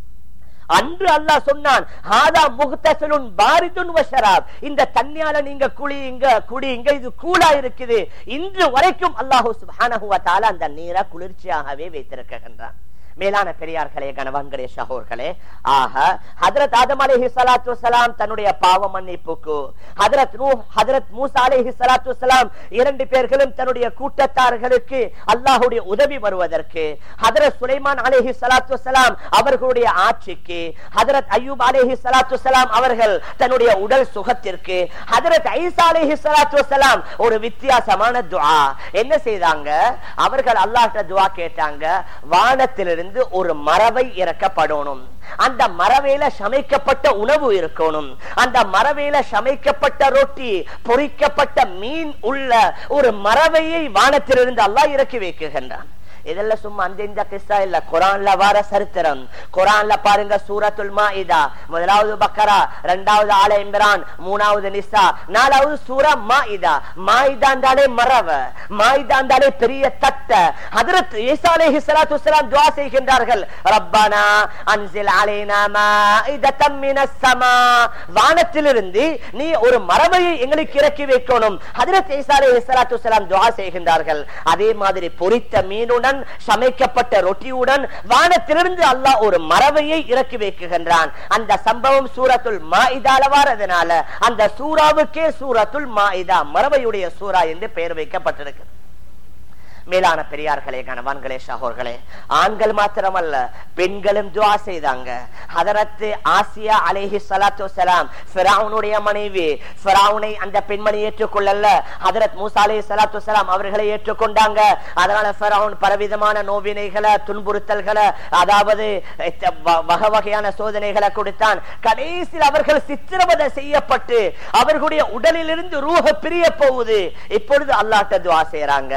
அன்று அல்லாஹ் சொன்னான், ஹாதா முக்தஸலுன் பாரிதுன் வ ஷராப், இந்த தண்ணியால நீங்க குளியுங்க குடியுங்க, இது கூலா இருக்குது. இன்று வரைக்கும் அல்லாஹ் சுப்ஹானஹு வ தஆலா அந்த நீரை குளிர்ச்சியாகவே வைத்திருக்கின்றான். மேலான பெரியார்களே, கணவான்களே, சகோர்களே, ஆக ஹஜ்ரத் ஆதம் அலைஹிஸ்ஸலாத்து வஸ்ஸலாம் தன்னுடைய பாவ மன்னிப்புக்கு, ஹஜ்ரத் நூஹ், ஹஜ்ரத் மூசா அலைஹிஸ்ஸலாத்து வஸ்ஸலாம் 2 பேர்களும் தன்னுடைய கூட்டத்தார்களுக்கு அல்லாஹ்வுடைய உதவி வருவதற்கு, ஹஜ்ரத் சுலைமான் அலைஹிஸ்ஸலாத்து வஸ்ஸலாம் அவர்களுடைய ஆட்சிக்கு, ஹஜ்ரத் அய்யூப் அலைஹிஸ்ஸலாத்து வஸ்ஸலாம் அவர்கள் தன்னுடைய உடல் சுகத்திற்கு, ஹஜ்ரத் ஈசா அலைஹிஸ்ஸலாத்து வஸ்ஸலாம் ஒரு வித்தியாசமான துஆ என்ன செய்தாங்க? அவர்கள் அல்லாஹ்ட்ட துஆ கேட்டாங்க, வானத்திலிருந்து ஒரு மரவை இறக்கப்படணும், அந்த மரவேல சமைக்கப்பட்ட உணவு இருக்கணும், அந்த மரவேல சமைக்கப்பட்ட ரொட்டி பொரிக்கப்பட்ட மீன் உள்ள ஒரு மரவையை வானத்திலிருந்து அல்லாஹ் இறக்கி வைக்கின்றான். இதெல்லாம் சும்மா அந்த இந்த கிஸ்ஸா இல்ல, குர்ஆன்ல வர சரித்திரம். குர்ஆன்ல பாருங்க, சூரத்துல் மாஇதா, முதலாவது பக்கரா, இரண்டாவது ஆல இம்ரான், மூணாவது நிசா, நாலாவது சூரா மாஇதா. மாஇதாண்டாலே மரவ, மாஇதாண்டாலே பெரிய தட்ட. ஹஜ்ரத் ஈசா அலைஹிஸ்ஸலாத்து வஸ்ஸலாம் துஆ செய்கின்றார்கள், ரப்பனா அன்ஸில் அலைனா மாஇதத்தம் மினஸ் ஸமா, வானத்திலிருந்து நீ ஒரு மரவையை எங்களுக்கு இறக்கி வைக்கணும். ஹஜ்ரத் ஈசா அலைஹிஸ்ஸலாத்து வஸ்ஸலாம் துஆ செய்கின்றார்கள். அதே மாதிரி பொரித்த மீனுடன் சமைக்கப்பட்ட ரொட்டியுடன் வானத்திலிருந்து அல்லாஹ் ஒரு மரவையை இறக்கி வைக்கின்றான். அந்த சம்பவம் சூரத்துல் மாஇதால வரதுனால அந்த சூராவுக்கே சூரத்துல் மாஇதா, மரவையுடைய சூரா என்று பெயர் வைக்கப்பட்டிருக்கு. மேலான பெரியார்களே, கணவான்களே, சகோர்களே, ஆண்கள் மாத்திரமல்ல பெண்களும் துஆ செய்தாங்க. ஹஜ்ரத் ஆசியா அலைஹிஸ்ஸலாத்து வஸ்ஸலாம் ஃபிரௌனுடைய மனைவி, ஃபிரௌனை அந்த பெண்மணி ஏற்றுக்கொள்ளல, ஹஜ்ரத் மூசா அலைஹிஸ்ஸலாத்து வஸ்ஸலாம் அவர்களை ஏற்றுக்கொண்டாங்க. அதனால ஃபிரௌன் பலவிதமான நோவினைகளை துன்புறுத்தல்களை, அதாவது வகை வகையான சோதனைகளை கொடுத்தான். கடைசியில் அவர்கள் சித்திரவதை செய்யப்பட்டு அவர்களுடைய உடலில் இருந்து ரூஹ் பிரிய போகுது. இப்பொழுது அல்லாஹ்ட்ட துஆ செய்றாங்க,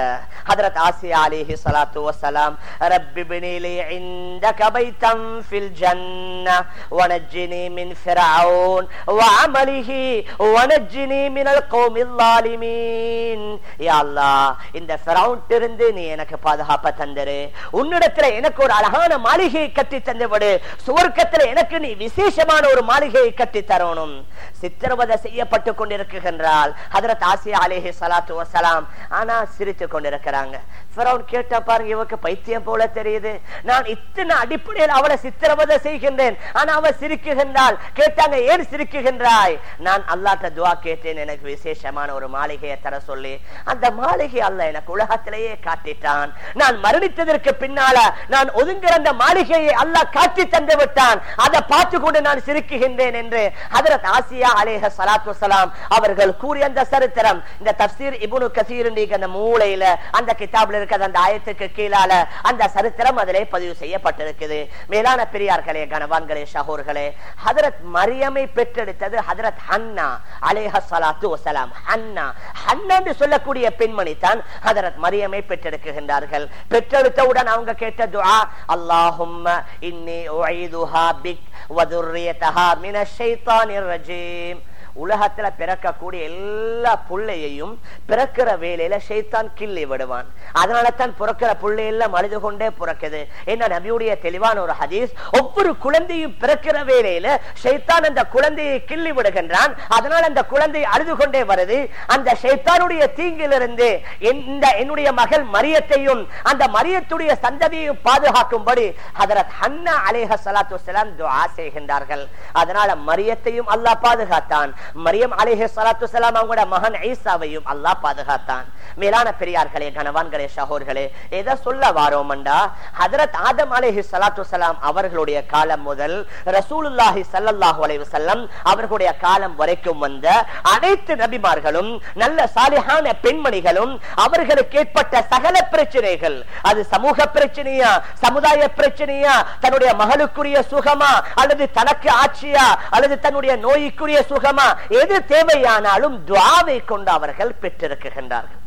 ஹஜ்ரத் ஆசியா அலைஹி ஸலாத்து வஸலாம் ரப்பி பினி லி இன்தக பைத்தன் ஃபில் ஜன்னah வனஜ்ஜினி மின் ஃபிரௌன் வஅமலிஹி வனஜ்ஜினி மினல் கௌமில் ஸாலிமீன். யா அல்லாஹ், இந்த ஃபிரௌனிலிருந்து நீ எனக்கு பாதுகாப்பு தந்திரு. உன்னிடத்துல எனக்கு ஒரு அழகான மாளிகையை கட்டி தந்துவிடு. சுவர்க்கத்துல எனக்கு நீ விசேஷமான ஒரு மாளிகையை கட்டி தரணும். சித்திரவதை செய்யப்பட்டு கொண்டிருக்கின்றாள் ஹஜ்ரத் ஆசியா அலைஹி ஸலாத்து வஸலாம். ஆனா சிரித்துக் கொண்டிருக்கிறாங்க. ஃபிரௌன் கேட்டா பாருங்க, இவருக்கு பைத்தியம் போல தெரியுது. நான் இத்தனை அடிப்படையில் அவளை சித்திரவதை செய்கின்றேன், ஆனா அவ சிரிக்குகின்றாள். கேட்டாங்க, ஏன் சிரிக்குகின்றாய்? நான் அல்லாஹ்ட்ட துஆ கேட்டேன், எனக்கு விசேஷமான ஒரு மாளிகையை தர சொல்லி. அந்த மாளிகை அல்லாஹ் எனக்கு உலகத்திலேயே காட்டிட்டான். நான் மரணித்ததற்கு பின்னால நான் ஒதுங்குற அந்த மாளிகையை அல்லாஹ் காட்டி தந்து விட்டான். அதை பார்த்து கொண்டு நான் சிரிக்குகின்றேன் என்று ஹஜ்ரத் ஆசியா அலைஹி ஸலாத்து வஸலாம் அவர்கள் கூறிய அந்த சரித்திரம் இந்த தஃப்சீர் இப்னு கஸீர் அந்த மூலையில அந்த கிதாபில் இருக்கிற அந்த ஆயத்துக்கு கீழால அந்த சரித்திரம் அதிலே பதிவு செய்யப்பட்டிருக்குது. மேலான பெரியார்களே, கணவான்களே, ஷஹூர்களே, ஹஜ்ரத் மரியமை பெற்றெடுத்தது ஹஜ்ரத் ஹன்னா அலைஹி ஸலாத்து வஸலாம். ஹன்னா என்று சொல்லக்கூடிய பெண்மணி தான் ஹஜ்ரத் மரியமை பெற்றெடுக்கின்றார்கள். பெற்றெடுத்தவுடன் அவங்க கேட்ட துஆ, அல்லாஹும்ம இன்னி உஈதுஹா பிக் வ துர்ரியதஹா மினஷ் ஷைத்தானிர் ரஜீம். உலகத்துல பிறக்கக்கூடிய எல்லா புள்ளையையும் பிறக்கிற வேலையில ஷைத்தான் கிள்ளி விடுவான். அதனால தான் பிறக்கிற புள்ளை எல்லாம் அழுது கொண்டே பிறக்குது. என்ன நபியுடைய தெளிவான ஒரு ஹதீஸ், ஒவ்வொரு குழந்தையும் பிறக்கிற வேலையில ஷைத்தான் அந்த குழந்தையை கிள்ளி விடுகின்றான். அதனால அந்த குழந்தை அழுது கொண்டே வருது. அந்த ஷைத்தானுடைய தீங்கிலிருந்து என்னுடைய மகள் மரியத்தையும் அந்த மரியத்துடைய சந்ததியையும் பாதுகாக்கும்படி ஹஜ்ரத் ஹன்னா அலைஹி ஸலாத்து வஸலாம் துஆ செய்கின்றார்கள். அதனால மரியத்தையும் அல்லாஹ் பாதுகாத்தான். மரியம் அலைஹி ஸலாத்து வஸலாம் அவங்களோட மகன் ஈசாவையும் அல்லாஹ் பாதுகாத்தான். மேலான பெரியார்களே, கணவான்களே, ஷஹூர்களே, எதை சொல்ல வாரோம்டா, ஹஜ்ரத் ஆதம் அலைஹி ஸலாத்து வஸலாம் அவர்களுடைய காலம் முதல் ரசூலுல்லாஹி ஸல்லல்லாஹு அலைஹி வஸல்லம் அவர்களுடைய காலம் வரைக்கும் வந்த அனைத்து நபிமார்களும் நல்ல சாலிஹான பெண்மணிகளும் அவர்களுக்கு ஏற்பட்ட சகல பிரச்சனைகள், அது சமூக பிரச்சனையா, சமுதாய பிரச்சனையா, தன்னுடைய மகளுக்குரிய சுகமா, அல்லது தனக்கு ஆட்சியா, அல்லது தன்னுடைய நோய்க்குரிய சுகமா, எது தேவையானாலும் துஆவை கொண்டு அவர்கள் பெற்றிருக்கின்றார்கள்.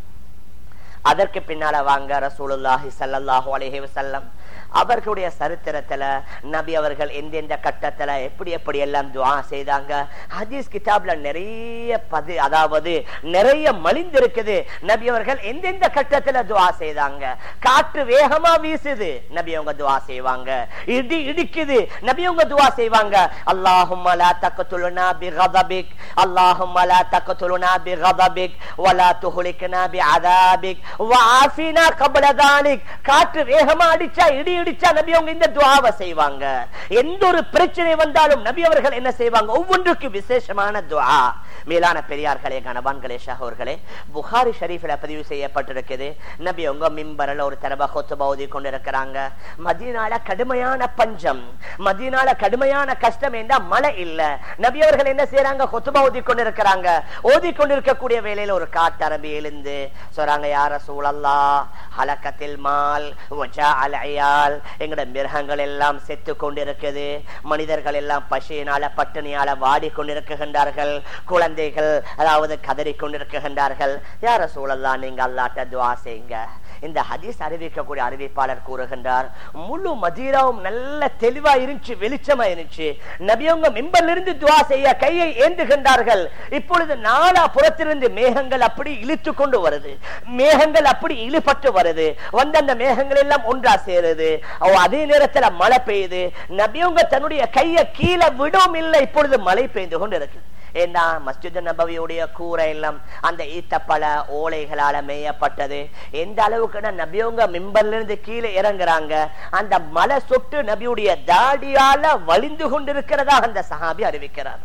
அதற்கு பின்னால வாங்க ரசூலுல்லாஹி ஸல்லல்லாஹு அலைஹி வஸல்லம் அவர்களுடைய சரித்திரத்துல நபி அவர்கள் எந்தெந்த கட்டத்துல எப்படி எப்படி எல்லாம் துஆ செய்தாங்க. ஹதீஸ் கிதாப்ல நிறைய அதாவது நிறைய மலிந்திருக்குது. நபி அவர்கள் எந்தெந்த கட்டத்துல துஆ செய்தாங்க. காற்று வேகமா வீசுது, நபி அவங்க துஆ செய்வாங்க. இடி இடிக்குது, நபி அவங்க துஆ செய்வாங்க. அல்லாஹும்ம லா தக்துல்னா பிகதபிக், அல்லாஹும்ம லா தக்துல்னா பிகதபிக் வலா துஹ்லிக்னா பிஅதாபிக் வஆஃபினா கப்ல தாலிக். காற்று வேகமா அடிச்சா, இடி இடிச்சா நபி அவங்க இந்த துஆவை செய்வாங்க. எந்த ஒரு பிரச்சனை வந்தாலும் நபி அவர்கள் என்ன செய்வாங்க, ஒவ்வொன்றுக்கு விசேஷமான துஆ. மேலான பெரியார்களே, கணவான்களே, ஷஹூர்களே, புகாரி ஷரீஃப்ல பதிவு செய்யப்பட்டிருக்குது. நபி அவங்க மிம்பர்ல ஒரு தடவை குத்பா ஓதி கொண்டிருக்கிறாங்க. மதீனால கடுமையான பஞ்சம், மதீனால கடுமையான கஷ்டம் என்றா மழை இல்ல. நபி அவர்கள் என்ன செய்யறாங்க, குத்பா ஓதி கொண்டிருக்கிறாங்க. ஓதி கொண்டிருக்கக்கூடிய வேளையில ஒரு காட்டரபி எழுந்து சொல்றாங்க, யா ரசூலல்லாஹ் ஹலகத்தில் மால் வஜா அல் அயால், எங்கட மிருகங்கள் எல்லாம் செத்து கொண்டிருக்குது, மனிதர்கள் எல்லாம் பசியினால பட்டினியால வாடி கொண்டிருக்கின்றார்கள், குழந்தைகள் அதாவது கதறி கொண்டிருக்கின்றார்கள். யா ரசூலல்லாஹ் நீங்க அல்லாஹ்ட்ட துஆ செய்யுங்க. இந்த ஹதீஸ் அறிவிக்கக்கூடிய அறிவிப்பாளர் கூறுகின்றார், முழு மதீனாவும் நல்ல தெளிவா இருந்துச்சு, வெளிச்சமா இருந்துச்சு. நபி அவங்க மிம்பர்ல இருந்து துஆ செய்ய கையை ஏந்துகின்றார்கள். இப்பொழுது நாலா புறத்திலிருந்து மேகங்கள் அப்படி இழுத்து கொண்டு வருது, மேகங்கள் அப்படி இழுபட்டு வருது. வந்து அந்த மேகங்கள் எல்லாம் ஒன்றா சேருது. அதே நேரத்துல மழை பெய்யுது. நபி அவங்க தன்னுடைய கையை கீழே விடும் இல்லை. இப்பொழுது மழை பெய்து கொண்டு இருக்கு. ஏன்னா மஸ்ஜித் நபவியுடைய கூரை எல்லாம் அந்த ஈத்தப்பழ ஓலைகளால மேயப்பட்டது. எந்த அளவுக்கு நபியவங்க மிம்பர்ல இருந்து கீழே இறங்குறாங்க, அந்த மலை சொட்டு நபியுடைய தாடியால வலிந்து கொண்டிருக்கிறதா அந்த சஹாபி அறிவிக்கிறார்.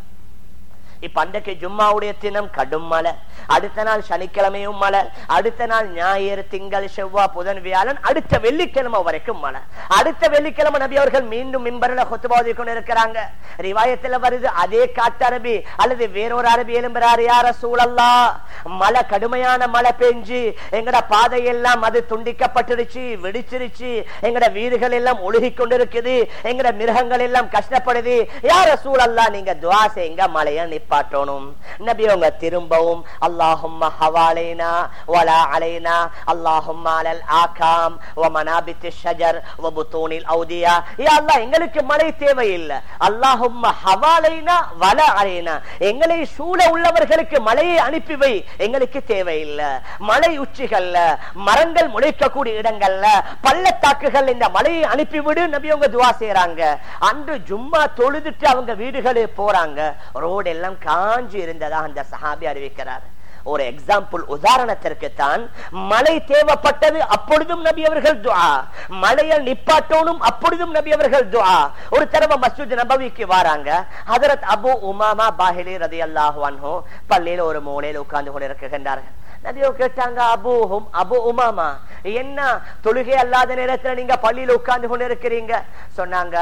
இப்ப அன்றைக்கு ஜும்மாவுடைய தினம் கடும் மழை, அடுத்த நாள் சனிக்கிழமையும் மழை, அடுத்த நாள் ஞாயிறு, திங்கள், செவ்வாய், புதன், வியாழன், அடுத்த வெள்ளிக்கிழமை வரைக்கும் மழை. அடுத்த வெள்ளிக்கிழமை நபி அவர்கள் மீண்டும் மிம்பர்ல குத்பா ஓதி கொண்டிருக்கிறாங்க. ரிவாயத்துல வருது, அதே காட்டரபி அல்லது வேறொரு அரபி எழும்புறாரு, யா ரசூலல்லாஹ் மழை கடுமையான மழை பெஞ்சு எங்கட பாதையெல்லாம் அது துண்டிக்கப்பட்டுருச்சு, வெடிச்சிருச்சு, எங்கட வீடுகள் எல்லாம் ஒழுகி கொண்டிருக்குது, எங்கட மிருகங்கள் எல்லாம் கஷ்டப்படுது, யா ரசூலல்லாஹ் நீங்க துஆ செய்யுங்க, மழையை நிப்பாட்டுங்க. நிப்பாட்டணும். நபி அவங்க திரும்பவும் அல்லாஹும்ம ஹவாலைனா வலா அலைனா அல்லாஹும்ம அலல் ஆகாம் வ மனாபித்திஷ் ஷஜர் வ புத்தூனில் அவுதியா. யா அல்லாஹ், எங்களுக்கு மழை தேவையில்லை. அல்லாஹும்ம ஹவாலைனா வலா அலைனா, எங்களை சூழ உள்ளவர்களுக்கு மழையை அனுப்பி வை, எங்களுக்கு தேவையில்லை. மலை உச்சிகள்ல, மரங்கள் முளைக்கக்கூடிய இடங்கள்ல, பள்ளத்தாக்குகள் இந்த மலையை அனுப்பிவிடு நபி அவங்க துவா செய்யறாங்க. அன்று ஜும்மா தொழுதுட்டு அவங்க வீடுகளே போறாங்க. ரோடு எல்லாம் காஞ்சி இருந்ததா அந்த சஹாபி அறிவிக்கிறார். ஒரு எக்ஸாம்பிள், உதாரணத்திற்கு தான் மழை தேவைப்பட்டது, அப்பொழுதும் நபி அவர்கள் துஆ. மழையை நிப்பாட்டோனும், அப்பொழுதும் நபி அவர்கள் துஆ. ஒரு தடவை மஸ்ஜித் நபவிக்கு வராங்க. ஹஜரத் அபு உமாமா பாஹிலி ரலியல்லாஹு அன்ஹு பள்ளியில ஒரு மூலையில் உட்கார்ந்து கொண்டிருக்கின்றார்கள். நபியோ கேட்டாங்க, அபு உமாமா, என்ன தொழுகை அல்லாத நேரத்தில் நீங்க பள்ளியில உட்கார்ந்து கொண்டு இருக்கிறீங்க? சொன்னாங்க,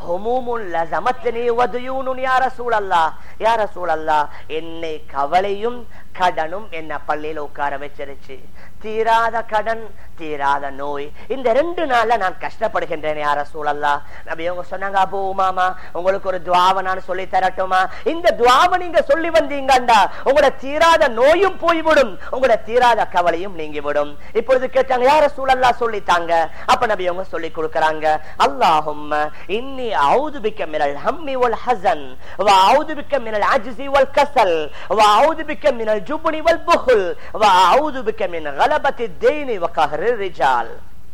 என்னை கவலையும் கடனும் என்ன பள்ளியில உட்கார வச்சிருச்சு. தீராத கடன், தீராத நோய், இந்த 2 நாள்ல நான் கஷ்டப்படுகின்றேன் யா ரசூலல்லாஹ். நபி அவங்க சொன்னாங்க, அபு உமாமா, உங்களுக்கு ஒரு துஆவை நான் சொல்லி தரட்டுமா? இந்த துஆவை நீங்க சொல்லி வந்தீங்கண்டா உங்களோட தீராத நோயும் போய்விடும், உங்களோட தீராத கவலையும் நீங்கிவிடும். இப்பொழுது கேட்டாங்க, யா ரசூலல்லாஹ் சொல்லித்தாங்க. அப்ப நபி அவங்க சொல்லி கொடுக்கறாங்க, அல்லாஹும்ம இன்னி அஊது பிக்க மினல் ஹம்மி வல் ஹஸன் வ அஊது பிக்க மினல் அஜ்ஸி வல் கஸல் வ அஊது பிக்க மினல் ஜுப்னி வல் புஹல் வ அஊது பிக்க மின் கலபத்தி தைனி வ கஹ்ரி ரிஜால்.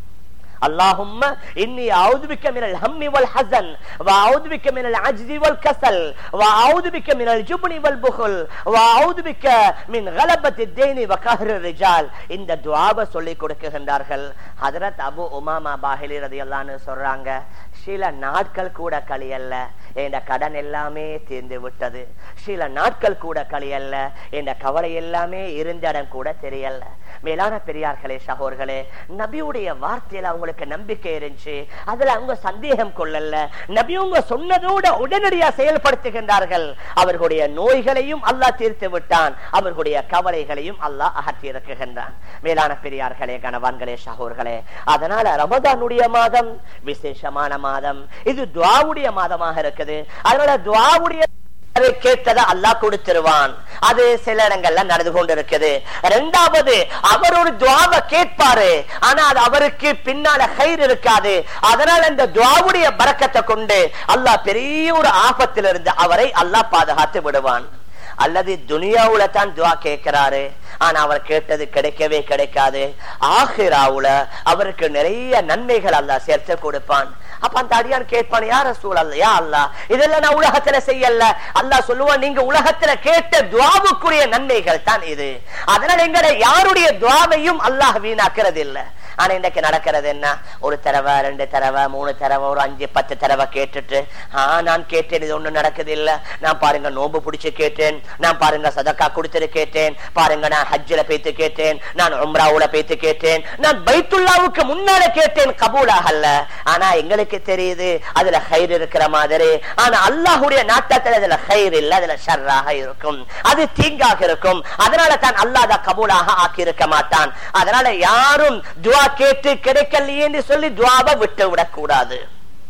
اللهم إني أعوذ بك من الهم والحزن وأعوذ بك من العجز والكسل وأعوذ بك من الجبن والبخل وأعوذ بك من غلبة الدين وقهر الرجال. இந்த துஆவை சொல்லி கொடுக்கின்றார்கள். ஹஜரத் அபு உமாமா பாஹிலி ரலியல்லாஹு அன்ஹு சொல்றாங்க, சில நாட்கள் கூட கழியல்ல, என்ற கடன் எல்லாமே தீர்ந்து விட்டது. சில நாட்கள் கூட கழியல்ல, என்ற கவலை எல்லாமே இருந்த இடம் கூட தெரியல. மேலான பெரியார்களே, சகோதரர்களே, நபியுடைய வார்த்தையில அவங்களுக்கு நம்பிக்கை இருந்துச்சு. அதுல அவங்க சந்தேகம் கொள்ளல. நபி அவங்க சொன்னதோட உடனடியாக செயல்படுத்துகின்றார்கள். அவர்களுடைய நோய்களையும் அல்லாஹ் தீர்த்து விட்டான், அவர்களுடைய கவலைகளையும் அல்லாஹ் அகற்றி இருக்குகின்றான். மேலான பெரியார்களே, கணவான்களே, சகோதரர்களே, அதனால ரமதானுடைய மாதம் விசேஷமான மாதம். இது துஆவுடைய மாதமாக இருக்குது. அதனால துஆவுடைய கேட்டதை அல்லாஹ் கொடுத்துருவான். அது சில இடங்கள்ல நடந்து கொண்டு இருக்குது. 2வது, அவர் ஒரு துஆவை கேட்பாரு, ஆனா அது அவருக்கு பின்னால கைர் இருக்காது. அதனால இந்த துஆவுடைய பரக்கத்தை கொண்டு அல்லாஹ் பெரிய ஒரு ஆபத்திலிருந்து அவரை அல்லாஹ் பாதுகாத்து விடுவான். அல்லது துனியாவுல தான் துஆ கேட்கிறாரு, ஆனா அவர் கேட்டது கிடைக்கவே கிடைக்காது. ஆகிராவுல அவருக்கு நிறைய நன்மைகள் அல்லாஹ் சேர்த்து கொடுப்பான். அப்ப அந்த அடியான் கேட்பான், யா ரசூலல்லாஹ், யா அல்லாஹ், இதெல்லாம் நான் உலகத்துல செய்யல. அல்லாஹ் சொல்லுவான், நீங்க உலகத்துல கேட்ட துஆவுக்குரிய நன்மைகள் தான் இது. அதனால எங்களை யாருடைய துஆவையும் அல்லாஹ் வீணாக்குறது இல்லை. ஆனா இன்னைக்கு நடக்கிறது என்ன? ஒரு தடவை, 2 தடவை, 3 தடவை, ஒரு 5, 10 தடவை கேட்டுட்டு, நான் கேட்டேன், இது ஒண்ணும் நடக்குது இல்ல. நான் பாருங்க நோம்பு பிடிச்சு கேட்டேன், நான் பாருங்க சதக்கா கொடுத்துட்டு கேட்டேன், பாருங்க நான் ஹஜ்ஜில பேத்து கேட்டேன், நான் உம்ராவுல பேத்து கேட்டேன், நான் பைத்துல்லாவுக்கு முன்னால கேட்டேன், கபூலாகல்ல. ஆனா எங்களுக்கு தெரியுது அதுல ஹைர் இருக்கிற மாதிரி. ஆனா அல்லாஹ்வுடைய நாட்டத்துல அதுல ஹைர் இல்ல, அதுல ஷர்ராக இருக்கும், அது தீங்காக இருக்கும். அதனால தான் அல்லாஹ் அதை கபூலாக ஆக்கி இருக்க மாட்டான். அதனால யாரும் துஆ கேட்டு கிடைக்கலையே என்று சொல்லி துஆவை விட்டு விடக் கூடாது.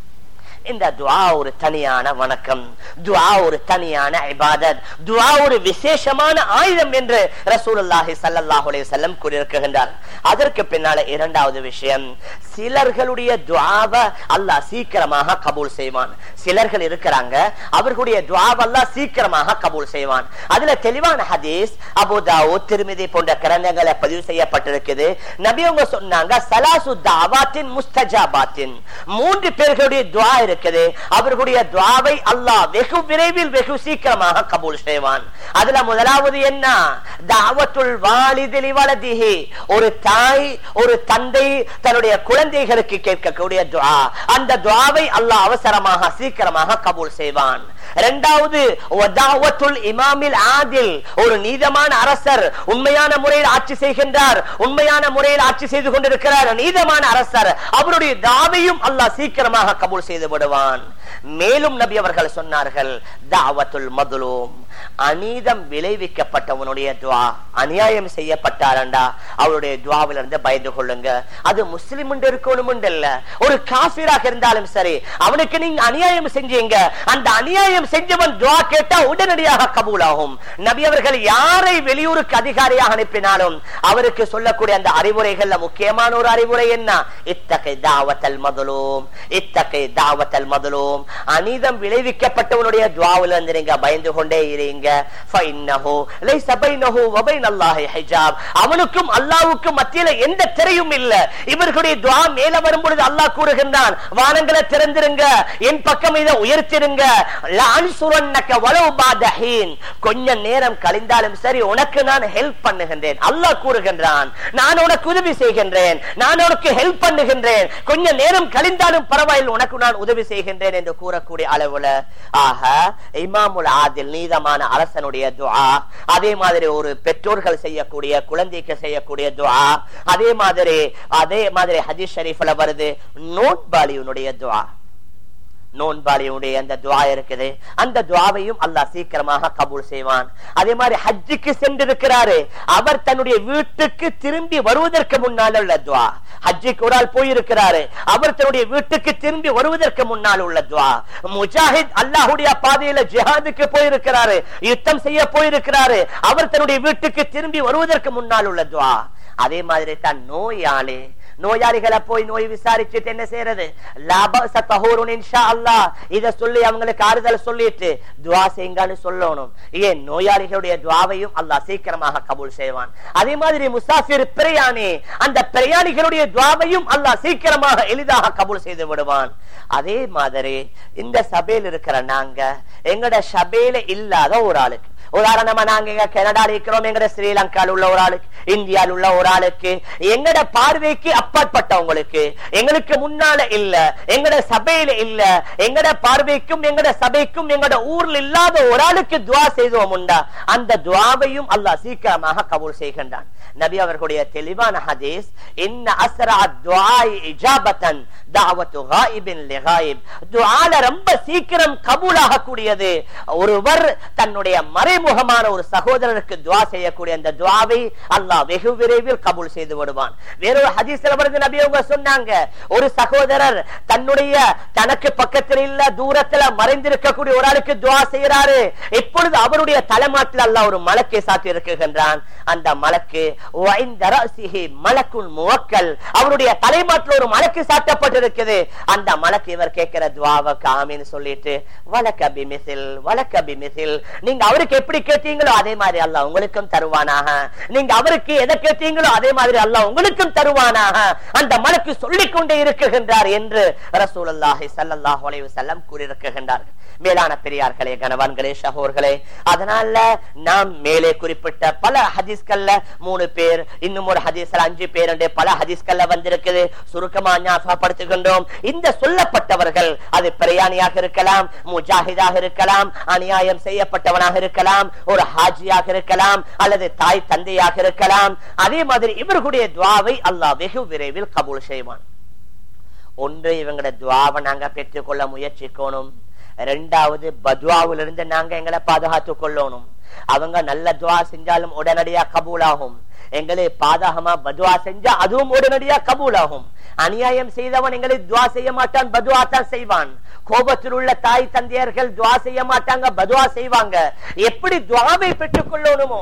இந்த துஆ ஒரு தனியான வணக்கம், துஆ ஒரு தனியான இபாதத், துஆ ஒரு விசேஷமான ஆயுதம் என்று ரசூலுல்லாஹி ஸல்லல்லாஹு அலைஹி வஸல்லம் கூறியிருக்கின்றார். அதற்கு பின்னால 2வது விஷயம், சிலர்களுடைய துஆவை அல்லாஹ் சீக்கிரமாக கபூல் செய்வான். சிலர்கள் இருக்கிறாங்க, அவர்களுடைய துஆவை அல்லாஹ் சீக்கிரமாக கபூல் செய்வான். அதுல தெளிவான ஹதீஸ் அபூ தாவூத், திர்மிதி போன்ற கிரந்தங்களை பதிவு செய்யப்பட்டிருக்குது. நபி அவங்க சொன்னாங்க, ஸலாசு தஅவாத்தின் முஸ்தஜாபாத்தின், 3 பேர்களுடைய துஆ இருக்குது, அவர்களுடைய துஆவை அல்லாஹ் வெகு விரைவில் வெகு சீக்கிரமாக கபூல் செய்வான். அதுல முதலாவது என்ன? தஅவத்துல் வாலிதி லிவலதிஹி, ஒரு தாய் ஒரு தந்தை தன்னுடைய குழந்தைகளுக்கு கேட்கக்கூடிய துஆ, அந்த துஆவை அல்லாஹ் அவசரமாக சீக்கிரமாக கபூல் செய்வான். 2வது வதாவத்துல் இமாமில் ஆதில், ஒரு நீதமான அரசர் உண்மையான முறையில் ஆட்சி செய்கின்றார், உண்மையான முறையில் ஆட்சி செய்து கொண்டிருக்கிறார், நீதமான அரசர், அவருடைய துஆவையும் அல்லாஹ் சீக்கிரமாக கபூல் செய்து விடுவான். மேலும் நபி அவர்கள் சொன்னார்கள், தாவத்துல் மதுலூம், அநீதம் விளைவிக்கப்பட்டவனுடைய துவா, அநியாயம் செய்யப்பட்டாரண்டா அவருடைய துவாவிலிருந்து பயந்து கொள்ளுங்க. அது முஸ்லிம் இருக்கணும் இல்ல, ஒரு காஃபிராக இருந்தாலும் சரி, அவனுக்கு நீங்க அநியாயம் செஞ்சீங்க, அந்த அநியாயம் செஞ்சவன் துவா கேட்டா உடனடியாக கபூலாகும். நபி அவர்கள் யாரை வெளியூருக்கு அதிகாரியாக அனுப்பினாலும் அவருக்கு சொல்லக்கூடிய அந்த அறிவுரைகள்ல முக்கியமான ஒரு அறிவுரை என்ன? இத்தகை தாவத்தல் மதுலூம், இத்தகை தாவத்தல் மதுலூம். அநீதம் விளைவிக்கப்பட்டவனுடைய துவாவில இருந்து நீங்க பயந்து கொண்டே இருங்க. ஃபைன்னஹு லைஸ பைனஹு வ பைனல்லாஹி ஹிஜாப். அவனுக்கும் அல்லாஹ்வுக்கும் மத்தியில எந்த திரையும் இல்ல. இவர்களுடைய துஆ மேல வரும்போது அல்லாஹ் கூறுகின்றான், வானங்களை திறந்திருங்க, என் பக்கம் இதை உயர்த்திருங்க. லஅன்சுரன்னக வலவ் பாதஹீன். கொஞ்ச நேரம் கழிந்தாலும் சரி உனக்கு நான் ஹெல்ப் பண்ணுகின்றேன். அல்லாஹ் கூறுகின்றான், நான் உனக்கு உதவி செய்கின்றேன், நான் உனக்கு ஹெல்ப் பண்ணுகின்றேன், கொஞ்ச நேரம் கழிந்தாலும் பரவாயில்லை, உனக்கு நான் உதவி செய்கின்றேன் என்று கூறக்கூடிய அளவுல ஆக இமாமுல் ஆதில் நீதமான அரசனுடைய துஆ, அதே மாதிரி ஒரு பெற்றோர்கள் செய்யக்கூடிய குழந்தைக்கு செய்யக்கூடிய துஆ, அதே மாதிரி ஹதீஸ் ஷரீஃப்ல வருது நோன்பாளியுடைய துஆ. நோன்பாளியுடைய அந்த துஆ இருக்குது, அந்த துஆவையும் அல்லாஹ் சீக்கிரமாக கபூல் செய்வான். அதே மாதிரி ஹஜ்ஜுக்கு சென்றிருக்கிறாரு, அவர் தன்னுடைய வீட்டுக்கு திரும்பி வருவதற்கு முன்னால் உள்ள துஆ. ஹஜ்ஜுக்கு ஒரு ஆள் போயிருக்கிறாரு, அவர் தன்னுடைய வீட்டுக்கு திரும்பி வருவதற்கு முன்னால் உள்ள துஆ. முஜாஹித் அல்லாஹ்வுடைய பாதையில ஜிஹாதுக்கு போயிருக்கிறாரு, யுத்தம் செய்ய போயிருக்கிறாரு, அவர் தன்னுடைய வீட்டுக்கு திரும்பி வருவதற்கு முன்னால் உள்ள துஆ. அதே மாதிரி தான் நோயாளிகளை போய் நோய் விசாரிச்சுட்டு என்ன செய்யறது? இத சொல்லி அவங்களுக்கு ஆறுதல் சொல்லிட்டு துஆ செய்யுங்கன்னு சொல்லணும். ஏன்? நோயாளிகளுடைய துஆவையும் அல்லாஹ் சீக்கிரமாக கபூல் செய்வான். அதே மாதிரி முசாஃபிர் பிரயாணி, அந்த பிரயாணிகளுடைய துஆவையும் அல்லாஹ் சீக்கிரமாக எளிதாக கபூல் செய்து விடுவான். அதே மாதிரி இந்த சபையில் இருக்கிற நாங்க எங்கட சபையில இல்லாத ஒரு ஆளுக்கு, உதாரணமா நாங்க கனடால இருக்கிறோம், எங்கட ஸ்ரீலங்கால உள்ள ஒரு ஆளுக்கு, இந்தியாவில் உள்ள ஒரு ஆளுக்கு, எங்கட பார்வைக்கு அப்பாற்பட்டவங்களுக்கு, எங்களுக்கு முன்னால இல்ல, எங்கட சபையில இல்ல, எங்கட பார்வைக்கும் எங்கட சபைக்கும் எங்கட ஊர்ல இல்லாத ஒரு ஆளுக்கு துஆ செய்தோம் உண்டா, அந்த துஆவையும் அல்லாஹ் சீக்கிரமாக கபூல் செய்கின்றான். நபி அவர்களுடைய தெளிவான ஹதீஸ், இன்ன அஸ்ரா துஆஇ இஜாபத்தன் தஅவத்து காயிபின் லிகாயிப். துஆல ரொம்ப சீக்கிரம் கபூலாக கூடியது ஒருவர் தன்னுடைய மறைமுகமான ஒரு சகோதரருக்கு துஆ செய்யக்கூடிய அந்த துஆவை அல்லாஹ் வெகு விரைவில் கபூல் செய்து விடுவான். வேறொரு ஹதீஸ்ல வருது, நபி அவங்க சொன்னாங்க, ஒரு சகோதரர் தனக்கு பக்கத்தில் இல்ல தூரத்துல மறைந்திருக்கக்கூடிய ஒரு ஆளுக்கு துஆ செய்யறாரு. இப்பொழுது அவருடைய தலைமாட்டில் அல்லாஹ் ஒரு மலக்கை சாத்தி இருக்குகின்றான். அந்த மலக்கு மலக்குல் முவக்கல், அவருடைய தலைமாட்டில் ஒரு மலக்கு சாட்டப்பட்டிருக்குது. அந்த மலக்கு இவர் கேட்கிற துஆவுக்கு ஆமீன் சொல்லிட்டு வலக பிமிசில், நீங்க அவருக்கு எப்படி கேட்டீங்களோ அதே மாதிரி அல்லாஹ் உங்களுக்கும் தருவானாக, நீங்க அவருக்கு எதை கேட்டீங்களோ அதே மாதிரி அல்லாஹ் உங்களுக்கும் தருவானாக, அந்த மலக்கு சொல்லிக் கொண்டே இருக்குகின்றார் என்று ரசூலுல்லாஹி ஸல்லல்லாஹு அலைஹி வஸல்லம் கூறியிருக்கின்றார்கள். மேலான பெரியார்களே, கணவான்களே, சகோதரர்களே, அதனால நாம் மேலே குறிப்பிட்ட பல ஹதீஸ்கள்ல 3 பேர், இன்னும் ஒரு ஹதீஸ்ல 5 பேர் என்று பல ஹதீஸ்கள்ல வந்திருக்குது. சுருக்கமா ஞாபகப்படுத்துகின்றோம். இந்த சொல்லப்பட்டவர்கள் அது பிரயாணியாக இருக்கலாம், முஜாஹிதாக இருக்கலாம், அநியாயம் செய்யப்பட்டவனாக இருக்கலாம், ஒரு ஹாஜியாக இருக்கலாம், அல்லது தாய் தந்தையாக இருக்கலாம். அதே மாதிரி இவர்களுடைய துஆவை அல்லாஹ் வெகு விரைவில் கபூல் செய்வான். ஒன்று, இவங்களோட துஆவை நாங்க பெற்றுக்கொள்ள முயற்சிக்கணும். 2வது, பதுவாவிலிருந்து நாங்க எங்களை பாதுகாத்துக் கொள்ளணும். அவங்க நல்ல துஆ செஞ்சாலும் உடனடியா கபூலாகும். எங்களை பாதகமா பதுவா செஞ்சா அதுவும் உடனடியா கபூலாகும். அநியாயம் செய்தவன் எங்களை துஆ செய்ய மாட்டான், பதுவா தான் செய்வான். கோபத்தில் உள்ள தாய் தந்தையர்கள் துஆ செய்ய மாட்டாங்க, பதுவா செய்வாங்க. எப்படி துஆவை பெற்றுக் கொள்ளணுமோ,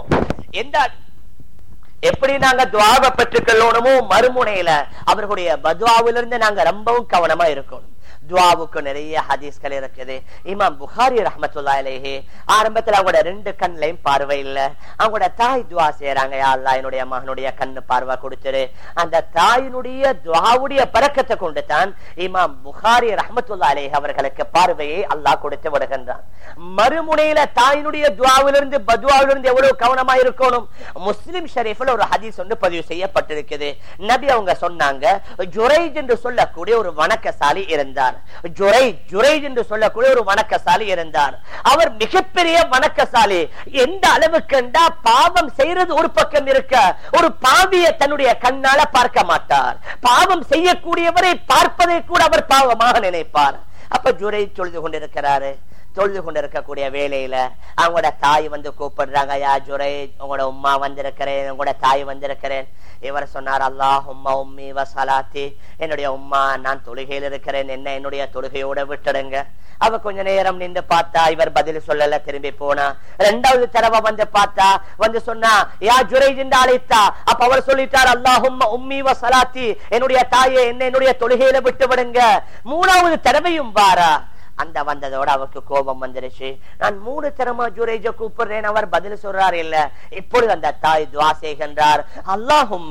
எப்படி நாங்க துஆவை பெற்றுக் கொள்ளணுமோ, மறுமுனையில அவர்களுடைய பதுவாவிலிருந்து நாங்க ரொம்பவும் கவனமா இருக்கணும். துஆவுக்கு நிறைய ஹதீஸ்கள் இருக்குது. இமாம் புகாரி ரஹ்மத்துல்லாஹி அலைஹி ஆரம்பத்துல அவங்களோட 2 கண்லையும் பார்வை இல்ல, அவங்களோட தாய் துஆ செய்யறாங்க, யா அல்லாஹ் என்னுடைய மகனுடைய கண்ணு பார்வை கொடுத்துரு. அந்த தாயினுடைய துஆவுடைய பரக்கத்தை கொண்டு தான் இமாம் புகாரி ரஹ்மத்துல்லாஹி அலைஹி அவர்களுக்கு பார்வையை அல்லாஹ் கொடுத்து விடுகின்றான். மறுமுனையில தாயினுடைய துஆவிலிருந்து பதுவாவிலிருந்து எவ்வளவு கவனமா இருக்கணும். முஸ்லிம் ஷரீஃப்ல ஒரு ஹதீஸ் ஒன்று பதிவு செய்யப்பட்டிருக்குது. நபி அவங்க சொன்னாங்க, ஜுரைஜ் என்று சொல்லக்கூடிய ஒரு வணக்கசாலி இருந்தார். ஜுரைஜ் என்று சொல்லக்கூடிய ஒரு வணக்கசாலி இருந்தார். அவர் மிகப்பெரிய வணக்கசாலி. எந்த அளவுக்கு பாவம் செய்யறது ஒரு பக்கம் இருக்க, ஒரு பாவியை தன்னுடைய கண்ணால பார்க்க மாட்டார். பாவம் செய்யக்கூடியவரை பார்ப்பதை கூட அவர் பாவமாக நினைப்பார். அப்ப ஜுரைஜ் சொல்லிக் கொண்டிருக்கிறாரு, தொழுது கொண்டிருக்கக்கூடிய வேலையில அவங்களோட தாய் வந்து கூப்பிடுறாங்க, யா ஜுரைஜ், உங்களோட உம்மா வந்திருக்கிறேன், உங்களோட தாய் வந்திருக்கிறேன். இவர் சொன்னார், அல்லாஹும்ம உம்மி வ ஸலாத்தி, என்னுடைய உம்மா, நான் தொழுகையில் இருக்கிறேன், என்ன என்னுடைய தொழுகையோட விட்டுடுங்க. அவ கொஞ்ச நேரம் நின்று பார்த்தா இவர் பதில் சொல்லல, திரும்பி போனா. இரண்டாவது தடவை வந்து பார்த்தா, வந்து சொன்னா, யா ஜுரைஜ் என்று அழைத்தா. அப்ப அவர் சொல்லிட்டார், அல்லாஹும்ம உம்மி வ ஸலாத்தி, என்னுடைய தாயை என்ன என்னுடைய தொழுகையில விட்டு விடுங்க. மூணாவது தடவையும் வாரா. அந்த வந்ததோட அவருக்கு கோபம் வந்துருச்சு. நான் 3 தரமா ஜுரைஜ கூப்பிடுறேன், அவர் பதில் சொல்றார் இல்ல. இப்பொழுது அந்த தாய் துஆ செய்கின்றார், அல்லாஹும்ம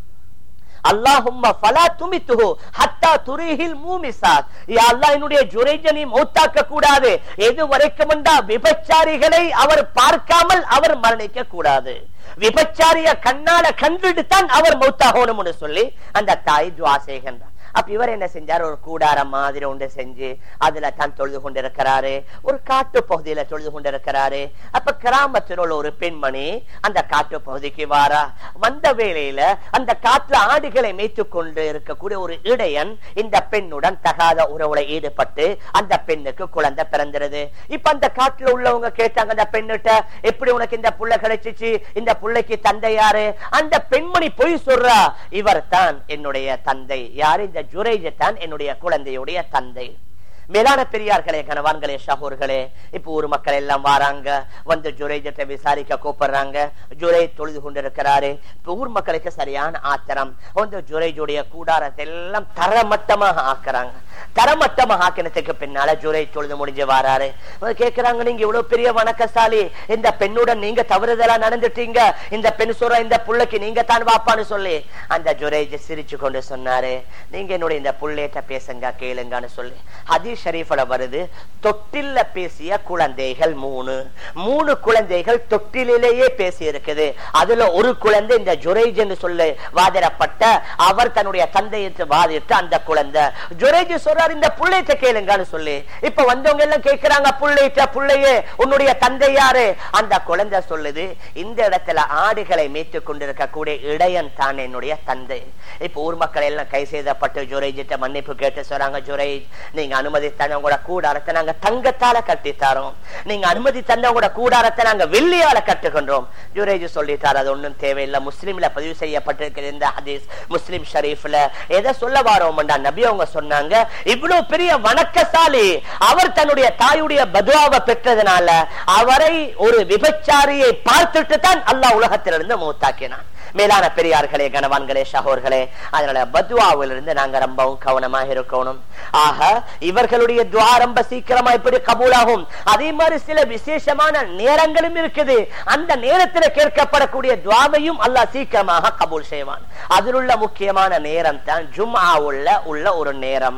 அல்லாஹும்ம ஃபலா துமித்துஹு ஹத்தா துரிஹில் மூமிசாத். யா அல்லாஹ், என்னுடைய ஜுரைஜனை மௌத்தாக்க கூடாது, எது வரைக்கும் விபச்சாரிகளை அவர் பார்க்காமல் அவர் மரணிக்க கூடாது. விபச்சாரிய கண்ணால கண்டுட்டு தான் அவர் மௌத்தாகணும்னு சொல்லி அந்த தாய் துஆ செய்கின்றார். அப்ப இவர் என்ன செஞ்சார், ஒரு கூடாரம் மாதிரி ஒன்று செஞ்சு அதுல தான் தொழுது கொண்டிருக்கிறாரு. ஒரு காட்டு பகுதியில தொழுது கொண்டிருக்கிறாரு. அப்ப கிராமத்தில் உள்ள ஒரு பெண்மணி அந்த காட்டு பகுதிக்கு வாரா. வந்த வேளையில அந்த காட்டுல ஆடுகளை மேய்த்து கொண்டு இருக்கக்கூடிய ஒரு இடையன் இந்த பெண்ணுடன் தகாத உறவுல ஈடுபட்டு அந்த பெண்ணுக்கு குழந்தை பிறந்திருது. இப்ப அந்த காட்டுல உள்ளவங்க கேட்டாங்க அந்த பெண்ணுட்ட, எப்படி உனக்கு இந்த புள்ள கிடைச்சிச்சு, இந்த புள்ளைக்கு தந்தை யாரு? அந்த பெண்மணி பொய் சொல்றா, இவர் தான் என்னுடைய தந்தை. யாரு? இந்த ஜுரைஜ் தான் என்னுடைய குழந்தையுடைய தந்தை. மேலான பெரியார்களே, கணவான்களே, ஷஹூர்களே, இப்ப ஊர் மக்கள் எல்லாம் வராங்க, வந்து ஜுரைஜத்தை விசாரிக்க கூப்பிடுறாங்க. ஜுரைஜ் தொழுது கொண்டிருக்கிறாரு. இப்ப ஊர் மக்களுக்கு சரியான ஆத்திரம் வந்து ஜுரைஜுடைய கூடாரத்தை எல்லாம் தரமட்டமாக ஆக்குறாங்க. தரமட்டமாக ஆக்கினத்துக்கு பின்னால ஜுரைஜ் தொழுது முடிஞ்சு வராரு. கேட்கிறாங்க, நீங்க இவ்வளவு பெரிய வணக்கசாலி, இந்த பெண்ணுடன் நீங்க தவறுதலா நடந்துட்டீங்க, இந்த பெண் சொல்ற இந்த புள்ளைக்கு நீங்க தான் வாப்பான்னு சொல்லி அந்த ஜுரைஜ் சிரிச்சு கொண்டு சொன்னாரு, நீங்க என்னுடைய இந்த புள்ளையிட்ட பேசுங்க, கேளுங்கன்னு சொல்லி. ஹதீஸ் ஷரீஃப்ல வருது, தொட்டில்ல பேசிய குழந்தைகள் 3 குழந்தைகள் தொட்டிலேயே பேசி இருக்குது. அதுல ஒரு குழந்தை இந்த ஜுரைஜ் என்று சொல்லி வாதிடப்பட்ட அவர் தன்னுடைய தந்தையை வாதிட்டு அந்த குழந்தை. ஜுரைஜ் சொல்றாரு, இந்த புள்ளையிட்ட கேளுங்கன்னு சொல்லி. இப்ப வந்தவங்க எல்லாம் கேட்கிறாங்க, புள்ளையே உன்னுடைய தந்தை யாரு? அந்த குழந்தை சொல்லுது, இந்த இடத்துல ஆடுகளை மேய்த்து கொண்டிருக்கக்கூடிய இடையன் தான் என்னுடைய தந்தை. இப்ப ஊர் மக்கள் எல்லாம் கை செய்தப்பட்டு ஜுரைஜிட்ட மன்னிப்பு கேட்டு சொல்றாங்க, ஜுரைஜ், நீங்க அனுமதி தந்தவங்களோட கூடாரத்தை நாங்க தங்கத்தால கட்டி தரோம், நீங்க அனுமதி தந்தவங்களோட கூடாரத்தை நாங்க வெள்ளியால கட்டுகின்றோம். ஜுரைஜ் சொல்லிட்டார், அது ஒன்னும் தேவையில்லை. முஸ்லிம்ல பதிவு செய்யப்பட்டிருக்கிற இந்த ஹதீஸ் முஸ்லிம் ஷரீஃப்ல எதை சொல்ல வாரோம்டா, நபி அவங்க சொன்னாங்க, இவ்வளவு பெரிய வணக்கசாலி அவர் தன்னுடைய தாயுடைய பதுவாவை பெற்றதுனால அவரை ஒரு விபச்சாரியை பார்த்துட்டு தான் அல்லாஹ் உலகத்திலிருந்து மௌத்தாக்கினான். மேலான பெரியார்களே, கணவான்களே, ஷஹோர்களே, அதனால பத்வாவிலிருந்து நாங்க ரொம்பவும் கவனமாக இருக்கணும். ஆக இவர்களுடைய துஆ ரொம்ப சீக்கிரமா இப்படி கபூலாகும். அதே மாதிரி சில விசேஷமான நேரங்களும் இருக்குது. அந்த நேரத்தில் கேட்கப்படக்கூடிய துஆவையும் அல்லாஹ் சீக்கிரமாக கபூல் செய்வான். அதில் உள்ள முக்கியமான நேரம் தான் ஜும்ஆ உள்ள ஒரு நேரம்.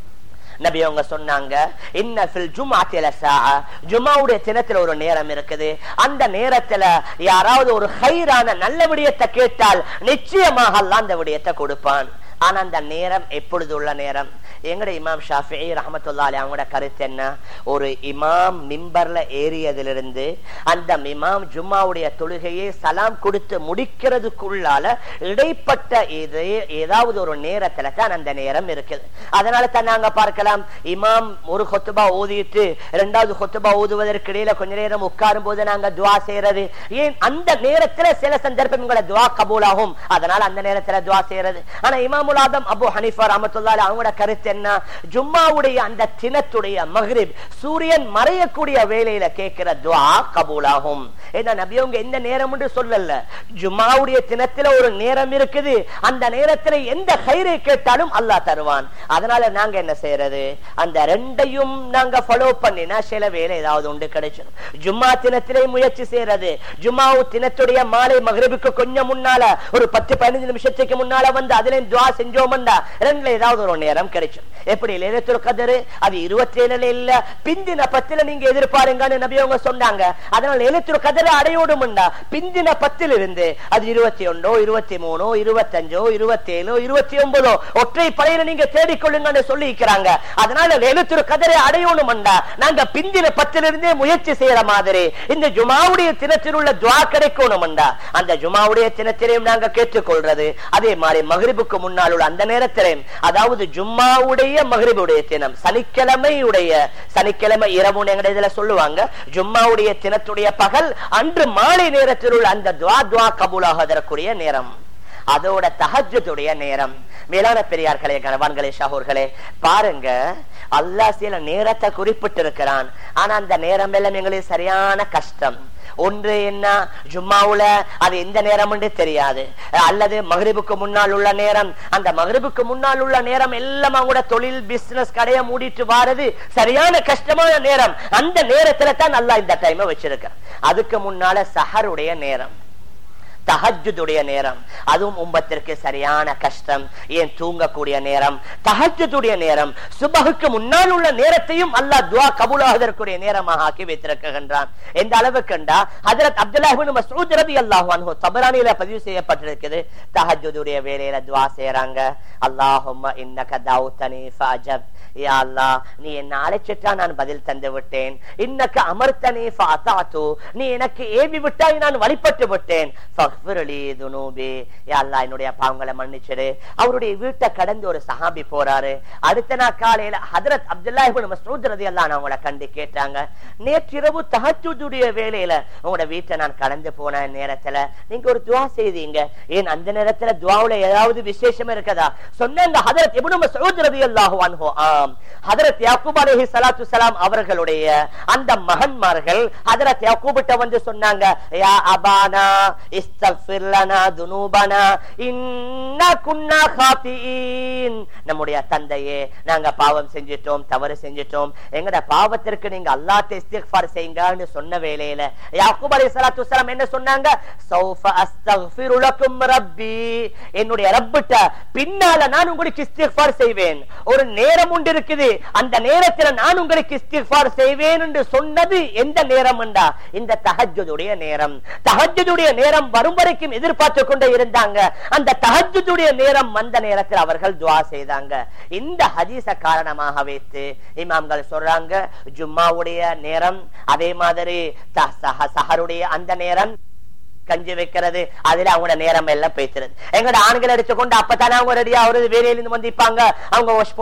நபி அவங்க சொன்னாங்க, இன்ன ஃபில் ஜும்ஆத்தி லஸாஅ, ஜும்ஆவுடைய தினத்துல ஒரு நேரம் இருக்குது. அந்த நேரத்துல யாராவது ஒரு ஹைரான நல்ல விடயத்தை கேட்டால் நிச்சயமாக அல்லாஹ் அந்த விடயத்தை கொடுப்பான். ஆனா அந்த நேரம் எப்பொழுது உள்ள நேரம்? எங்கட இமாம் ஷாஃபிஈ ரஹ்மத்துல்லாஹி அலைஹி அவங்களோட கருத்து என்ன? ஒரு இமாம் மிம்பர்ல ஏறியதிலிருந்து அந்த இமாம் ஜும்மாவுடைய தொழுகையை சலாம் கொடுத்து முடிக்கிறதுக்குள்ளால இடைப்பட்ட ஏதாவது ஒரு நேரத்துல தான் அந்த நேரம் இருக்குது. அதனால தான் நாங்க பார்க்கலாம், இமாம் ஒரு ஹுத்பா ஓதிட்டு இரண்டாவது ஹுத்பா ஓதுவதற்கு இடையில கொஞ்ச நேரம் உட்காரும் போது நாங்க துஆ செய்யறது. ஏன்? அந்த நேரத்துல சில சந்தர்ப்பங்கள துஆ கபூலாகும், அதனால அந்த நேரத்துல துஆ செய்யறது. ஆனா இமாமுல் ஆதம் அபு ஹனீஃபா ரஹ்மத்துல்லாஹி அலைஹி அவங்களோட கருத்து என்ன? ஜும்மாவுடைய அந்த தினத்துடைய மக்ரிப் சூரியன் மறையக்கூடிய வேளையில கேட்கிற துஆ கபூலாகும். ஏன்னா நபி அவங்க எந்த நேரம் என்று சொல்லல, ஜும்மாவுடைய தினத்துல ஒரு நேரம் இருக்குது, அந்த நேரத்துல எந்த கைரை கேட்டாலும் அல்லாஹ் தருவான். அதனால நாங்க என்ன செய்யறது? அந்த ரெண்டையும் நாங்க ஃபாலோ பண்ணினா சில வேளை ஏதாவது ஒன்று கிடைச்சிடும். ஜும்மா தினத்திலே முயற்சி செய்யறது, ஜும்மாவு தினத்துடைய மாலை மக்ரிபுக்கு கொஞ்சம் முன்னால ஒரு 10-15 நிமிஷத்துக்கு முன்னால வந்து அதுல துஆ செஞ்சோம்னா ரெண்டுல ஏதாவது ஒரு நேரம் கிடைக்கும். எப்படி? லைலத்துல் கத்ர் அது 27 இல்ல, பிந்தின 10 நீங்க எதிர்பாருங்கன்னு நபி அவங்க சொன்னாங்க. அதனால லைலத்துல் கத்ர் அடையோடும்னா பிந்தின 10 இருந்து அது 21, 23, 25, 27, 29 ஒற்றை படையில நீங்க தேடிக்கொள்ளுங்கன்னு சொல்லி இருக்கிறாங்க. அதனால லைலத்துல் கத்ர் அடையோடும்னா நாங்க பிந்தின 10 இருந்தே முயற்சி செய்யற மாதிரி இந்த ஜுமாவுடைய தினத்தில் உள்ள துஆ கிடைக்கணும்னா அந்த ஜுமாவுடைய தினத்திலையும் நாங்க கேட்டுக்கொள்றது. அதே மாதிரி மக்ரிபுக்கு முன்னால பின்னாலுள்ள அந்த நேரத்திலே, அதாவது ஜும்மாவுடைய மக்ரிபுடைய தினம், சனிக்கிழமை இரவு இதுல சொல்லுவாங்க, ஜும்மாவுடைய தினத்துடைய பகல் அன்று மாலை நேரத்தில் உள்ள அந்த துவா கபூலாகக்கூடிய நேரம், அதோட தஹஜ்ஜுடைய நேரம். மேலான பெரியார்களே, கணவான்களே, ஷாஹூர்களே, பாருங்க, அல்லாஹ் சில நேரத்தை குறிப்பிட்டிருக்கிறான். ஆனா அந்த நேரம் எல்லாம் எங்களுக்கு சரியான கஷ்டம். ஒன்று என்ன, ஜும்மாவுல அது எந்த நேரம் என்று தெரியாது, அல்லது மக்ரிபுக்கு முன்னால் உள்ள நேரம். அந்த மக்ரிபுக்கு முன்னால் உள்ள நேரம் எல்லாம் அவங்களோட தொழில் பிசினஸ் கடைய மூடிட்டு வாரது சரியான கஷ்டமான நேரம். அந்த நேரத்துல தான் அல்லாஹ் இந்த டைமை வச்சிருக்க. அதுக்கு முன்னால சஹருடைய நேரம், தஹஜ்ஜுடைய நேரம், அதுவும் உம்மத்திற்கு சரியான கஷ்டம். ஏன், தூங்கக்கூடிய நேரம், தஹஜ்ஜுடைய நேரம், சுபஹுக்கு முன்னால் உள்ள நேரத்தையும் அல்லாஹ் துஆ கபூலாகுவதற்குரிய நேரமாக ஆக்கி வைத்திருக்கின்றான். எந்த அளவுக்குண்டா, ஹஜ்ரத் அப்துல்லாஹ் இப்னு மஸ்ஊத் ரலியல்லாஹு அன்ஹு தபரானில பதிவு செய்யப்பட்டிருக்குது, தஹஜ்ஜுடைய வேளையில துஆ செய்றாங்க, அல்லாஹும்ம இன்னக தஅவுதனி ஃபஅஜப், யா அல்லாஹ் நீ என்ன அழைச்சிட்டா நான் பதில் தந்து விட்டேன், இன்னக அமர்தனி ஃபஅதஅது, நீ எனக்கு ஏவி விட்டாய் நான் வழிபட்டு விட்டேன், என்னுடைய பாவங்களை மன்னிச்சிடு. அவருடைய வீட்டை கடந்து ஒரு சஹாபி போறாரு. அடுத்த நாள் காலையில ஹஜ்ரத் அப்துல்லாஹ் இப்னு மஸ்ஊத் ரலியல்லாஹு அன்ஹு அவங்கள கண்டு கேட்டாங்க, நேற்றிரவு தஹஜ்ஜுடைய வேளையில உங்களோட வீட்டை நான் கடந்து போன நேரத்துல நீங்க ஒரு துஆ செய்தீங்க, ஏன் அந்த நேரத்துல துஆவுல ஏதாவது விசேஷம் இருக்கதா? சொன்னாங்க ஹஜ்ரத் இப்னு மஸ்ஊத் ரலியல்லாஹு அன்ஹு, ஆம், ஹஜ்ரத் யாக்கூப் அலைஹிஸ்ஸலாத்து வஸ்ஸலாம் அவர்களுடைய அந்த மகன்மார்கள் ஹஜ்ரத் யாக்கூப்ட்ட வந்து சொன்னாங்க, யா அபானா இஸ்தக்ஃபிர் லனா துனூபனா இன்னா குன்னா காத்தியின், நம்முடைய தந்தையே நாங்க பாவம் செஞ்சிட்டோம், தவறு செஞ்சிட்டோம், எங்கட பாவத்திற்கு நீங்க அல்லாஹ்ட்ட இஸ்திக்ஃபார் செய்யுங்கன்னு சொன்ன வேளையில யாக்கூப் அலைஹிஸ்ஸலாத்து வஸ்ஸலாம் என்ன சொன்னாங்க, சௌஃப அஸ்தக்ஃபிரு லக்கும் ரப்பி, என்னுடைய ரப்பிட்ட பின்னால நான் உங்களுக்கு இஸ்திக்ஃபார் செய்வேன். ஒரு நேரம் உண்டு இருக்குது, அந்த நேரத்தில் நான் உங்களுக்கு இஸ்திக்ஃபார் செய்வேன் என்று சொன்னது எந்த நேரம் என்றா, இந்த தஹஜ்ஜுடைய நேரம். தஹஜ்ஜுடைய நேரம் வரும் வரைக்கும் எதிர்பார்த்து கொண்டே இருந்தாங்க. அந்த தஹஜ்ஜுடைய நேரம் வந்த நேரத்தில் அவர்கள் துஆ செய்தாங்க. இந்த ஹதீஸ காரணமாக வைத்து இமாம்கள் சொல்றாங்க, ஜும்மாவுடைய நேரம், அதே மாதிரி சஹருடைய அந்த நேரம், கஞ்சி வைக்கிறது, அதுல அவங்க நேரம் எல்லாம் பேசுறது. எங்கட ஆண்கள் எடுத்துக்கொண்டு அப்பத்தானே அவங்க ரெடியா அவரது வேலையிலிருந்து வந்திப்பாங்க, அவங்க வாஷ்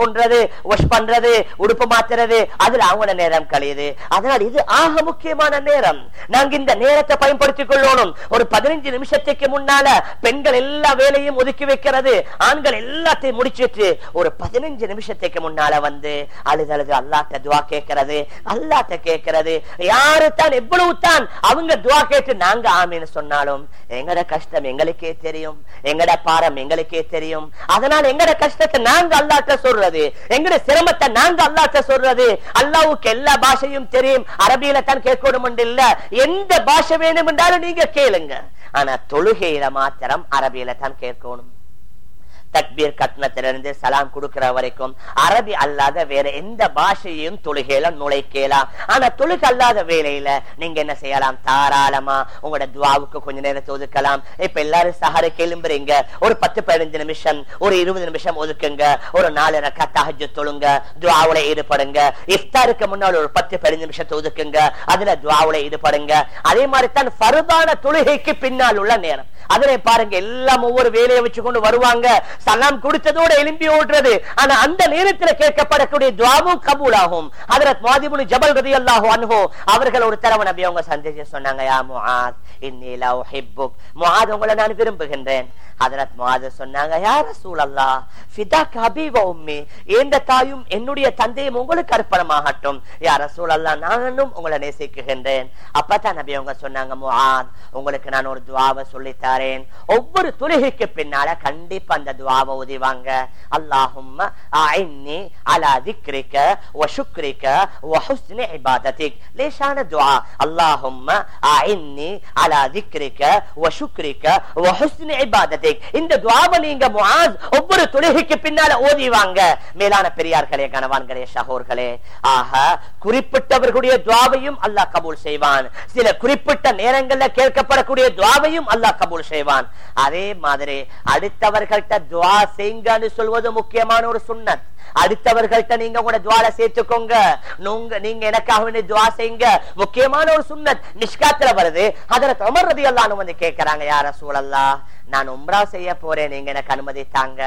பண்றது, உடுப்பு மாத்துறது, அதுல அவங்களோட நேரம் கழியுது. அதனால் இது ஆக முக்கியமான நேரம். நாங்க இந்த நேரத்தை பயன்படுத்திக் கொள்ளணும். ஒரு 15 நிமிஷத்துக்கு முன்னால பெண்கள் எல்லா வேலையும் ஒதுக்கி வைக்கிறது, ஆண்கள் எல்லாத்தையும் முடிச்சிட்டு ஒரு 15 நிமிஷத்துக்கு முன்னால வந்து அழுது அல்லாஹ்ட்ட துஆ கேட்கிறது, அல்லாஹ்ட்ட கேட்கிறது. யாரு தான் எவ்வளவு தான் அவங்க துஆ கேட்டு நாங்க ஆமீன்னு சொன்னாலும் எங்கட கஷ்டம் எங்களுக்கே தெரியும், எங்கட பாரம் எங்களுக்கே தெரியும். அதனால எங்கட கஷ்டத்தை நாங்க அல்லாஹ்ட்ட சொல்றது, எங்கட சிரமத்தை நாங்க அல்லாஹ்ட்ட சொல்றது. அல்லாஹ்வுக்கு எல்லா பாஷையும் தெரியும், அரபியில தான் கேட்கணும் இல்ல, எந்த பாஷை வேணும் என்றாலும் நீங்க கேளுங்க. ஆனா தொழுகையில மாத்திரம் அரபியில தான் கேட்கணும். தக்பீர் கட்டணத்திலிருந்து சலாம் கொடுக்கிற வரைக்கும் அரபி அல்லாத வேற எந்த பாஷையும் தொழுகையில நுழைக்கலாம். ஆனா தொழுகை அல்லாத வேலையில நீங்க என்ன செய்யலாம், தாராளமா உங்களோட துஆவுக்கு கொஞ்ச நேரத்தை ஒதுக்கலாம். இப்ப எல்லாரும் சஹருக்கு எழும்புறீங்க, ஒரு 10-15 நிமிஷம், ஒரு 20 நிமிஷம் ஒதுக்குங்க. ஒரு 4 ரக்காத் தஹஜ்ஜுத் தொழுங்க, துஆவுல ஈடுபடுங்க. இஃப்தாருக்கு முன்னால் ஒரு 10-15 நிமிஷத்தை ஒதுக்குங்க, அதுல துஆவுல ஈடுபடுங்க. அதே மாதிரி தான் ஃபர்தான தொழுகைக்கு பின்னால் உள்ள நேரம், அதனை பாருங்க, எல்லாம் ஒவ்வொரு வேலையை வச்சு கொண்டு வருவாங்க, சலாம் கொடுத்ததோட எழும்பி ஓடுறது. ஆனா அந்த நேரத்தில் கேட்கப்படக்கூடிய துஆவும் கபூலாகும். ஹஜ்ரத் முஆத் இப்னு ஜபல் ரலியல்லாஹு அன்ஹு அவர்கள் ஒரு தடவை நபி அவங்க சந்திச்சு சொன்னாங்க, யா முஆத் இன்னி லா உஹிப்புக், முஆத் உங்களை நான் விரும்புகின்றேன். ஹஜ்ரத் முஆத் சொன்னாங்க, யா ரசூலல்லாஹ் ஃபிதாக அபி வ உம்மி, எந்த தாயும் என்னுடைய தந்தையும் உங்களுக்கு அர்ப்பணமாகட்டும். யா ரசூலல்லாஹ் நானும் உங்களை நேசிக்குகின்றேன். அப்பதான் நபி அவங்க சொன்னாங்க, முஆத் உங்களுக்கு நான் ஒரு துஆவை சொல்லித்தாரேன், ஒவ்வொரு தொழுகைக்கு பின்னால கண்டிப்பா அந்த துஆவை ஓதிவாங்க. அல்லாஹும்ம அஇன்னி அலா திக்ரிக வ ஷுக்ரிக வ ஹுஸ்னி இபாதத்திக். லேசான துஆ, அல்லாஹும்ம அஇன்னி அலா திக்ரிக வ ஷுக்ரிக வ ஹுஸ்னி இபாதத்திக். இந்த துஆவை நீங்க முஆஸ் ஒவ்வொரு தொழுகைக்கு பின்னால ஓதிவாங்க. மேலான பெரியார்களே, கணவான்களே, ஷஹோர்களே, ஆக குறிப்பிட்டவர்களுடைய துஆவையும் அல்லாஹ் கபூல் செய்வான். சில குறிப்பிட்ட நேரங்கள்ல கேட்கப்படக்கூடிய துஆவையும் அல்லாஹ் கபூல் செய்வான். அதே மாதிரி அடுத்தவர்கள்ட்ட துஆ செய்யுங்கன்னு சொல்வது முக்கியமான ஒரு சுன்னத். அடுத்தவர்கள்ட்ட நீங்க உங்களோட துஆல சேர்த்துக்கோங்க, நீங்க எனக்காக வேண்டி துஆ செய்யுங்க, முக்கியமான ஒரு சுன்னத். மிஷ்காத்துல வருது, ஹஜ்ரத் உமர் ரலியல்லாஹு அன்ஹு வந்து கேக்குறாங்க, யா ரசூலல்லாஹ் நான் உம்ரா செய்ய போறேன், நீங்க எனக்கு அனுமதி தாங்க.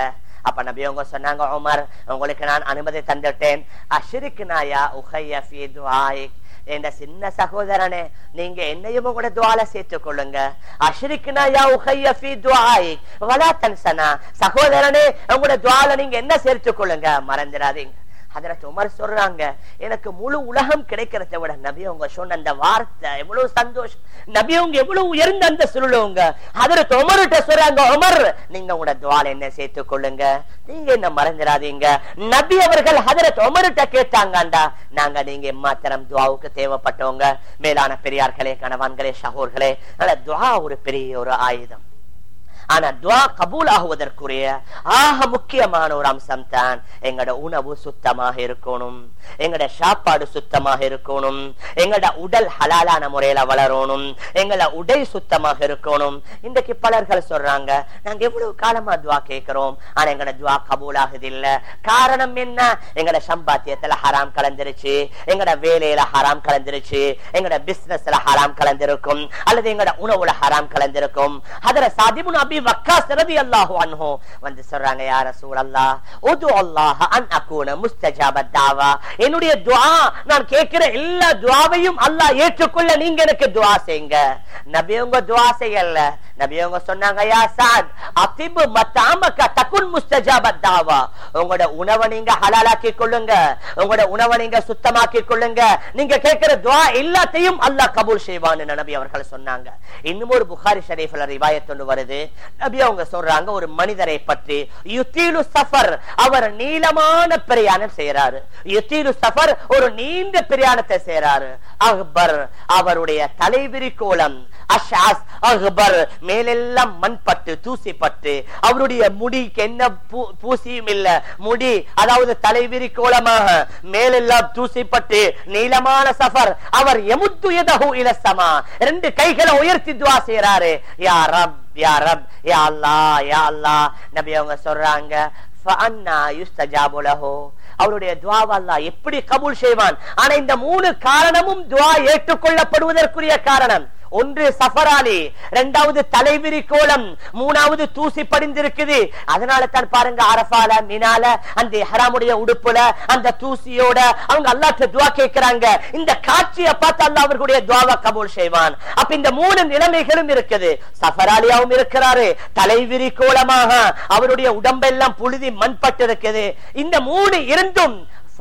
அப்ப நபி அவங்க சொன்னாங்க, உமர் உங்களுக்கு நான் அனுமதி தந்துட்டேன். அஷ்ரிக்னா யா உஹய்ய ஃபீ துஆயிக், என்ற சின்ன சகோதரனே நீங்க என்னையும் உங்களோட துஆல சேர்த்துக் கொள்ளுங்க. அஷ்ரிக்னா யா உஹய்ய ஃபீ துஆயிக் வலா தன்சனா, சகோதரனே உங்களோட துஆல நீங்க என்ன சேர்த்துக் கொள்ளுங்க, மறந்துடாதீங்க. ஹஜ்ரத் உமர் சொல்றாங்க, எனக்கு முழு உலகம் கிடைக்கிறத விட நபி அவங்க சொன்ன அந்த வார்த்தை எவ்வளவு சந்தோஷம், நபி அவங்க எவ்வளவு உயர்ந்த அந்த சொல்லுங்க. ஹஜ்ரத் உமர்கிட்ட சொல்றாங்க, உமர் நீங்க உங்களோட துஆல என்ன சேர்த்துக் கொள்ளுங்க, நீங்க என்ன மறந்துடாதீங்க. நபி அவர்கள் ஹஜ்ரத் உமர்கிட்ட கேட்டாங்கண்டா, நாங்க நீங்க மாத்திரம் துஆவுக்கு தேவைப்பட்டவங்க. மேலான பெரியார்களே, கணவான்களே, சகோதரர்களே, துஆ ஒரு பெரிய ஒரு ஆயுதம். ஆனா துஆ கபூல் ஆகுவதற்குரிய ஆக முக்கியமான ஒரு அம்சம் தான் எங்கட உணவு சுத்தமாக இருக்கணும், எங்கட சாப்பாடு சுத்தமாக இருக்கணும், எங்கட உடல் ஹலாலான முறையில வளரணும், எங்கட உடை சுத்தமாக இருக்கணும். இன்றைக்கு பலர்கள் சொல்றாங்க, நாங்க எவ்வளவு காலமா துஆ கேட்கிறோம், ஆனா எங்கட துஆ கபூல் ஆகுது இல்ல. காரணம் என்ன? எங்கட சம்பாத்தியத்துல ஹராம் கலந்துருச்சு, எங்கட வேலையில ஹராம் கலந்துருச்சு, எங்கட பிசினஸ்ல ஹராம் கலந்திருக்கும், அல்லது எங்கட உணவுல ஹராம் கலந்திருக்கும். ஹஜ்ரத் சாத் இப்னு அபி வக்காஸ் ரலியல்லாஹு அன்ஹு வந்து சொல்றாங்க, யா ரசூலல்லாஹ் உது அல்லாஹ் அன் அகூன முஸ்தஜாபத் தஅவா, என்னுடைய துஆ நான் கேட்கிற எல்லா துஆவையும் அல்லாஹ் ஏற்றுக்கொள்ள நீங்க எனக்கு துஆ செய்யுங்க. நபி அவங்க துஆ செய்யல. நபி அவங்க சொன்னாங்க, யா சாத் அத்திப் மத்அமக தகுன் முஸ்தஜாபத் தஅவா, உங்களோட உணவை நீங்க ஹலாலாக்கி கொள்ளுங்க, உங்களோட உணவை நீங்க சுத்தமாக்கி கொள்ளுங்க, நீங்க கேட்கிற துஆ எல்லாத்தையும் அல்லாஹ் கபூல் செய்வான்னு நபி அவர்கள் சொன்னாங்க. இன்னும் ஒரு புகாரி ஷரீஃப்ல ரிவாயத் ஒன்று வருது. நபி அவங்க சொல்றாங்க, ஒரு மனிதரை பற்றி, யுத்தீலு சஃபர், அவர் நீளமான பிரயாணம் செய்யறாரு. யுத்தீலு சஃபர், ஒரு நீண்ட பிரயாணத்தை செய்யறாரு. அக்பர், அவருடைய தலைவிரி கோலம். அஷ்அஸ், அக்பர், மேலெல்லாம் மண்பட்டு தூசிப்பட்டு, அவருடைய முடிக்கு என்ன பூசியும் இல்ல, முடி அதாவது தலைவிரி கோலமாக மேலெல்லாம் தூசிப்பட்டு நீளமான சஃபர். அவர் யமுத்து யதஹு இல ஸமா, ரெண்டு கைகளை உயர்த்தி துஆ செய்யறாரு, யா ரப் யா ரப், யா அல்லாஹ் யா அல்லாஹ். நபி அவங்க சொல்றாங்க, ஃபஅன்னா யுஸ்தஜாபு லஹு, அவருடைய துஆவை அல்லாஹ் எப்படி கபூல் செய்வான். ஆனா இந்த மூணு காரணமும் துஆ ஏற்றுக்கொள்ளப்படுவதற்குரிய காரணம். ஒன்று சஃபராலி, இரண்டாவது தலைவிரி கோலம், மூணாவது தூசி படிந்திருக்குது. அதனால தான் பாருங்க, அரஃபால மினால அந்த இஹ்ராமுடைய உடுப்புல அந்த தூசியோட அவங்க அல்லாஹ்ட்ட துஆ கேட்கறாங்க. இந்த காட்சியை பார்த்து அல்லாஹ் அவர்களுடைய துஆவை கபூல் செய்வான். அப்ப இந்த மூணு நிலைமைகளும் இருக்குது. சஃபராலியாவும் இருக்கிறாரு, தலைவிரி கோலமாக அவருடைய உடம்பெல்லாம் புழுதி மண்பட்டு இருக்குது. இந்த மூணு இருந்தும்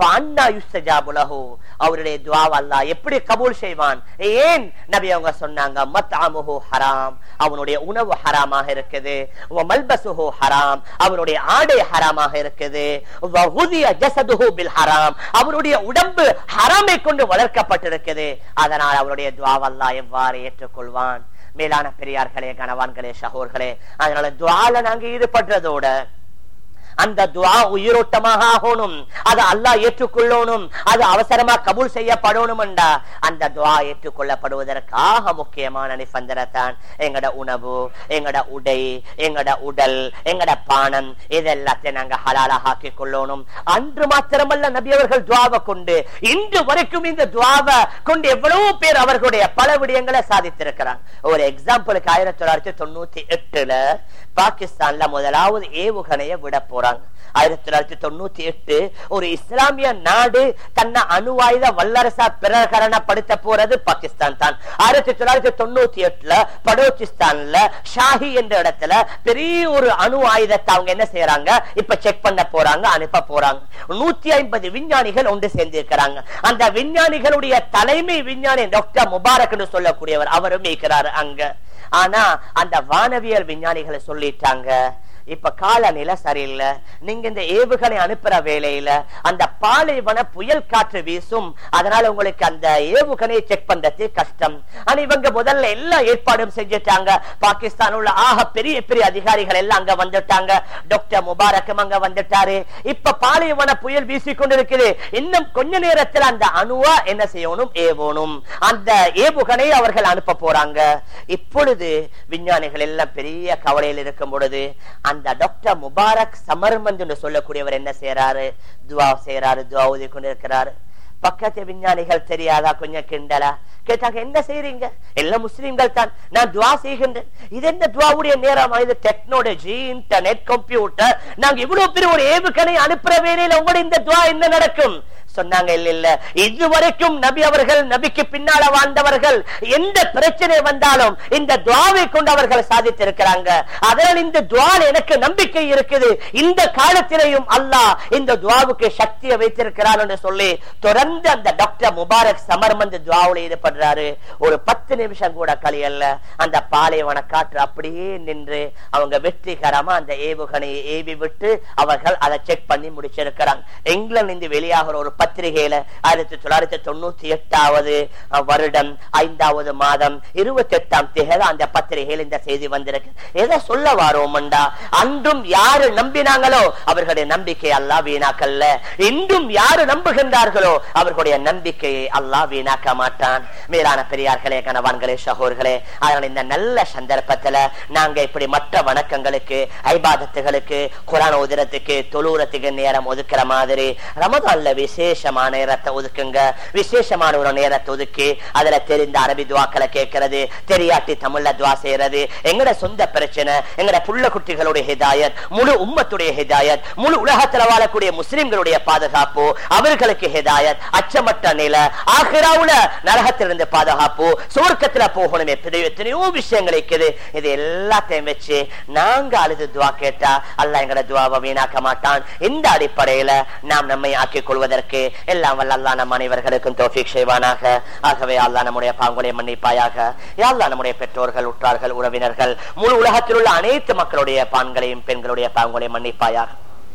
அவருடைய துஆவை அல்லாஹ் எப்படி கபூல் செய்வான்? ஏன்? நபி அவங்க சொன்னாங்க, மத்அமுஹு ஹராம், அவனுடைய உணவு ஹராமாக இருக்குது, வ மல்பஸுஹு ஹராம், அவருடைய ஆடை ஹராமாக இருக்குது, வ ஹுதிய ஜஸதுஹு பில் ஹராம், அவருடைய உடம்பு ஹராமை கொண்டு வளர்க்கப்பட்டிருக்குது. அதனால் அவருடைய துஆவை அல்லாஹ் எவ்வாறு ஏற்றுக்கொள்வான்? மேலான பெரியார்களே, கணவான்களே, சகோதரர்களே, அதனால துஆல நாங்க ஈடுபடுறதோட அந்த துஆ உயிரோட்டமாக ஆகணும், அது அல்லாஹ் ஏற்றுக்கொள்ளணும், அது அவசரமா கபூல் செய்யப்படணும். அந்த துஆ ஏற்றுக்கொள்ளப்படுவதற்காக முக்கியமான நிபந்தனைதான் எங்கட உணவு, எங்கட உடை, எங்கட உடல், எங்கட பானம், இதெல்லாத்தையும் நாங்க ஹலாலாக ஆக்கிக் கொள்ளணும். அன்று மாத்திரமல்ல, நபி அவர்கள் துஆவை கொண்டு இன்று வரைக்கும் இந்த துஆவை கொண்டு எவ்வளவு பேர் அவர்களுடைய பல விடயங்களை சாதித்திருக்கிறாங்க. ஒரு எக்ஸாம்பிளுக்கு 1998 பாகிஸ்தான்ல முதலாவது ஏவுகணையை விட போறாங்க. 1998 ஒரு இஸ்லாமிய நாடு தன்னை அணுவாயுத வல்லரசா பிரகடனப்படுத்த போறது பாகிஸ்தான் தான். 1998 பலோச்சிஸ்தான்ல ஷாஹி என்ற இடத்துல பெரிய ஒரு அணு ஆயுதத்தை அவங்க என்ன செய்யறாங்க, இப்ப செக் பண்ண போறாங்க, அனுப்ப போறாங்க. 150 விஞ்ஞானிகள் ஒன்று சேர்ந்திருக்கிறாங்க. அந்த விஞ்ஞானிகளுடைய தலைமை விஞ்ஞானி டாக்டர் முபாரக் என்று சொல்லக்கூடியவர், அவரும் இருக்கிறாரு அங்க. ஆனா அந்த வானவியல் விஞ்ஞானிகளை சொல்லிட்டாங்க, இப்ப காலநிலை சரியில்லை, நீங்க இந்த ஏவுகணை அனுப்புற வேலையில அந்த பாலைவன புயல் காற்று வீசும், அதனால உங்களுக்கு அந்த ஏவுகணையை செக் பண்றது கஷ்டம். ஆனா இவங்க முதல்ல எல்லா ஏற்பாடும் செஞ்சுட்டாங்க. பாகிஸ்தான் உள்ள ஆக பெரிய பெரிய அதிகாரிகள் எல்லாம் அங்க வந்துட்டாங்க. டாக்டர் முபாரக்கும் அங்க வந்துட்டாரு. இப்ப பாலைவன புயல் வீசி கொண்டிருக்குது. இன்னும் கொஞ்ச நேரத்தில் அந்த அணுவா என்ன செய்யணும், ஏவணும். அந்த ஏவுகணை அவர்கள் அனுப்ப போறாங்க. இப்பொழுது விஞ்ஞானிகள் எல்லாம் பெரிய கவலையில் இருக்கும் பொழுது அந்த டாக்டர் முபாரக் சமர்மந்த் என்று சொல்லக்கூடியவர் என்ன செய்யறாரு, துவா செய்யறாரு, துவா ஓதி கொண்டிருக்கிறாரு. பக்கத்து விஞ்ஞானிகள் தெரியாதா? கொஞ்சம் கிண்டலா கேட்டாங்க. என்ன செய்றீங்க? எல்லாம் முஸ்லிம்கள் தான். நான் துவா செய்கின்றேன். இது என்ன துவாவுடைய நேரமா? இது டெக்னாலஜி, இன்டர்நெட், கம்ப்யூட்டர். நாங்க இவ்வளவு பெரிய ஒரு ஏவுகணை அனுப்புற வேலையில உங்களோட இந்த துவா என்ன நடக்கும் சொன்னாங்க. இல்ல, இதுவரைக்கும் நபி அவர்கள், நபிக்கு பின்னால வாழ்ந்தவர்கள் எந்த பிரச்சனை வந்தாலும் இந்த துஆவை கொண்டு அவர்கள் சாதித்திருக்கிறாங்க. அதனால் இந்த துஆல எனக்கு நம்பிக்கை இருக்குது. இந்த காலத்திலேயும் அல்லாஹ் இந்த துஆவுக்கு சக்தியை வைத்திருக்கிறார் என்று சொல்லி தொடர்ந்து அந்த டாக்டர் முபாரக் சமர் அந்த துஆவுல ஈடுபடுறாரு. ஒரு 10 நிமிஷம் கூட கழியல்ல, அந்த பாலைவன காற்று அப்படியே நின்று அவங்க வெற்றிகரமா அந்த ஏவுகணையை ஏவி விட்டு அவர்கள் அதை செக் பண்ணி முடிச்சிருக்கிறாங்க. இங்கிலாந்து இருந்து வெளியாகிற ஒரு பத்திரிகையில 1998 வருடம் 5வது மாதம் 28ஆம் தேதி அந்த பத்திரிகையில் இந்த செய்தி வந்திருக்கு. எதை சொல்ல வாரோம்டா, அன்றும் யாரு நம்பினாங்களோ அவர்களுடைய நம்பிக்கை அல்லாஹ் வீணாக்கல்ல. இன்றும் யாரு நம்புகின்றார்களோ அவர்களுடைய நம்பிக்கையை அல்லாஹ் வீணாக்க மாட்டான். மேலான பெரியார்களே, கணவான்களே, சகோதரர்களே, அதனால இந்த நல்ல சந்தர்ப்பத்துல நாங்க இப்படி மற்ற வணக்கங்களுக்கு, ஐபாதத்துகளுக்கு, குர்ஆன் ஓதுறதுக்கு, தொழுறதுக்கு நேரம் ஒதுக்குற மாதிரி ரமதான்ல விசேஷமான நேரத்தை ஒதுக்குங்க. விசேஷமான ஒரு நேரத்தை ஒதுக்கி அதுல தெரிந்த அரபி துவாக்களை கேட்கிறது, தெரியாட்டி தமிழ்ல துவா செய்யறது. எங்கட சொந்த பிரச்சனை, எங்கட புள்ள குட்டிகளுடைய ஹிதாயத், முழு உம்மத்துடைய ஹிதாயத், முழு உலகத்துல வாழக்கூடிய முஸ்லிம்களுடைய பாதுகாப்பு, அவர்களுக்கு ஹிதாயத், அச்சமற்ற நில, ஆகிராவுல நரகத்திலிருந்து பாதுகாப்பு, சுவர்க்கத்துல போகணுமே, எத்தனையோ விஷயங்கள் இருக்குது. இது எல்லாத்தையும் வச்சு நாங்க அழுது துவா கேட்டா அல்லாஹ் எங்கட துவாவை வீணாக்க மாட்டான். இந்த அடிப்படையில நாம் நம்மை ஆக்கிக் கொள்வதற்கு எல்லாம் வல்ல அல்லாஹ் நம் அனைவர்களுக்கும் தௌஃபீக் செய்வானாக. ஆகவே அல்லாஹ் நம்முடைய பாவங்களை மன்னிப்பாயாக. யா அல்லாஹ் நம்முடைய பெற்றோர்கள், உற்றார்கள், உறவினர்கள், முழு உலகத்தில் உள்ள அனைத்து மக்களுடைய பான்களையும் பெண்களுடைய பாவங்களை மன்னிப்பாயாக.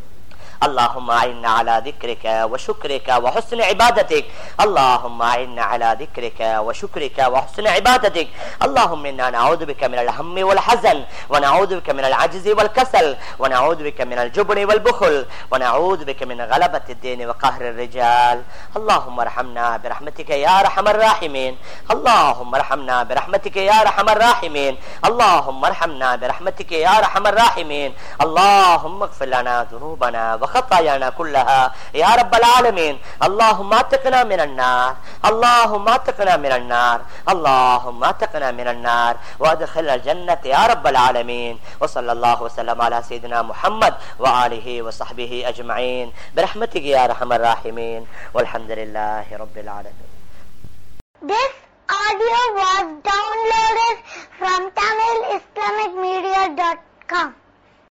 اللهم أعنا على ذكرك وشكرك وحسن عبادتك. اللهم أعنا على ذكرك وشكرك وحسن عبادتك. اللهم إنا نعوذ بك من الهم والحزن، ونعوذ بك من العجز والكسل، ونعوذ بك من الجبن والبخل، ونعوذ بك من غلبة الدين وقهر الرجال. اللهم ارحمنا برحمتك يا أرحم الراحمين. اللهم ارحمنا برحمتك يا أرحم الراحمين. اللهم ارحمنا برحمتك يا أرحم الراحمين. اللهم اغفر لنا ذنوبنا وخطايانا كلها يا رب العالمين. اللهم اتقنا من النار، اللهم اتقنا من النار، اللهم اتقنا من النار وادخلنا الجنة يا رب العالمين. وصلى الله وسلم على سيدنا محمد وآله وصحبه أجمعين برحمتك يا أرحم الراحمين والحمد لله رب العالمين. This audio was downloaded from TamilIslamicMedia.com.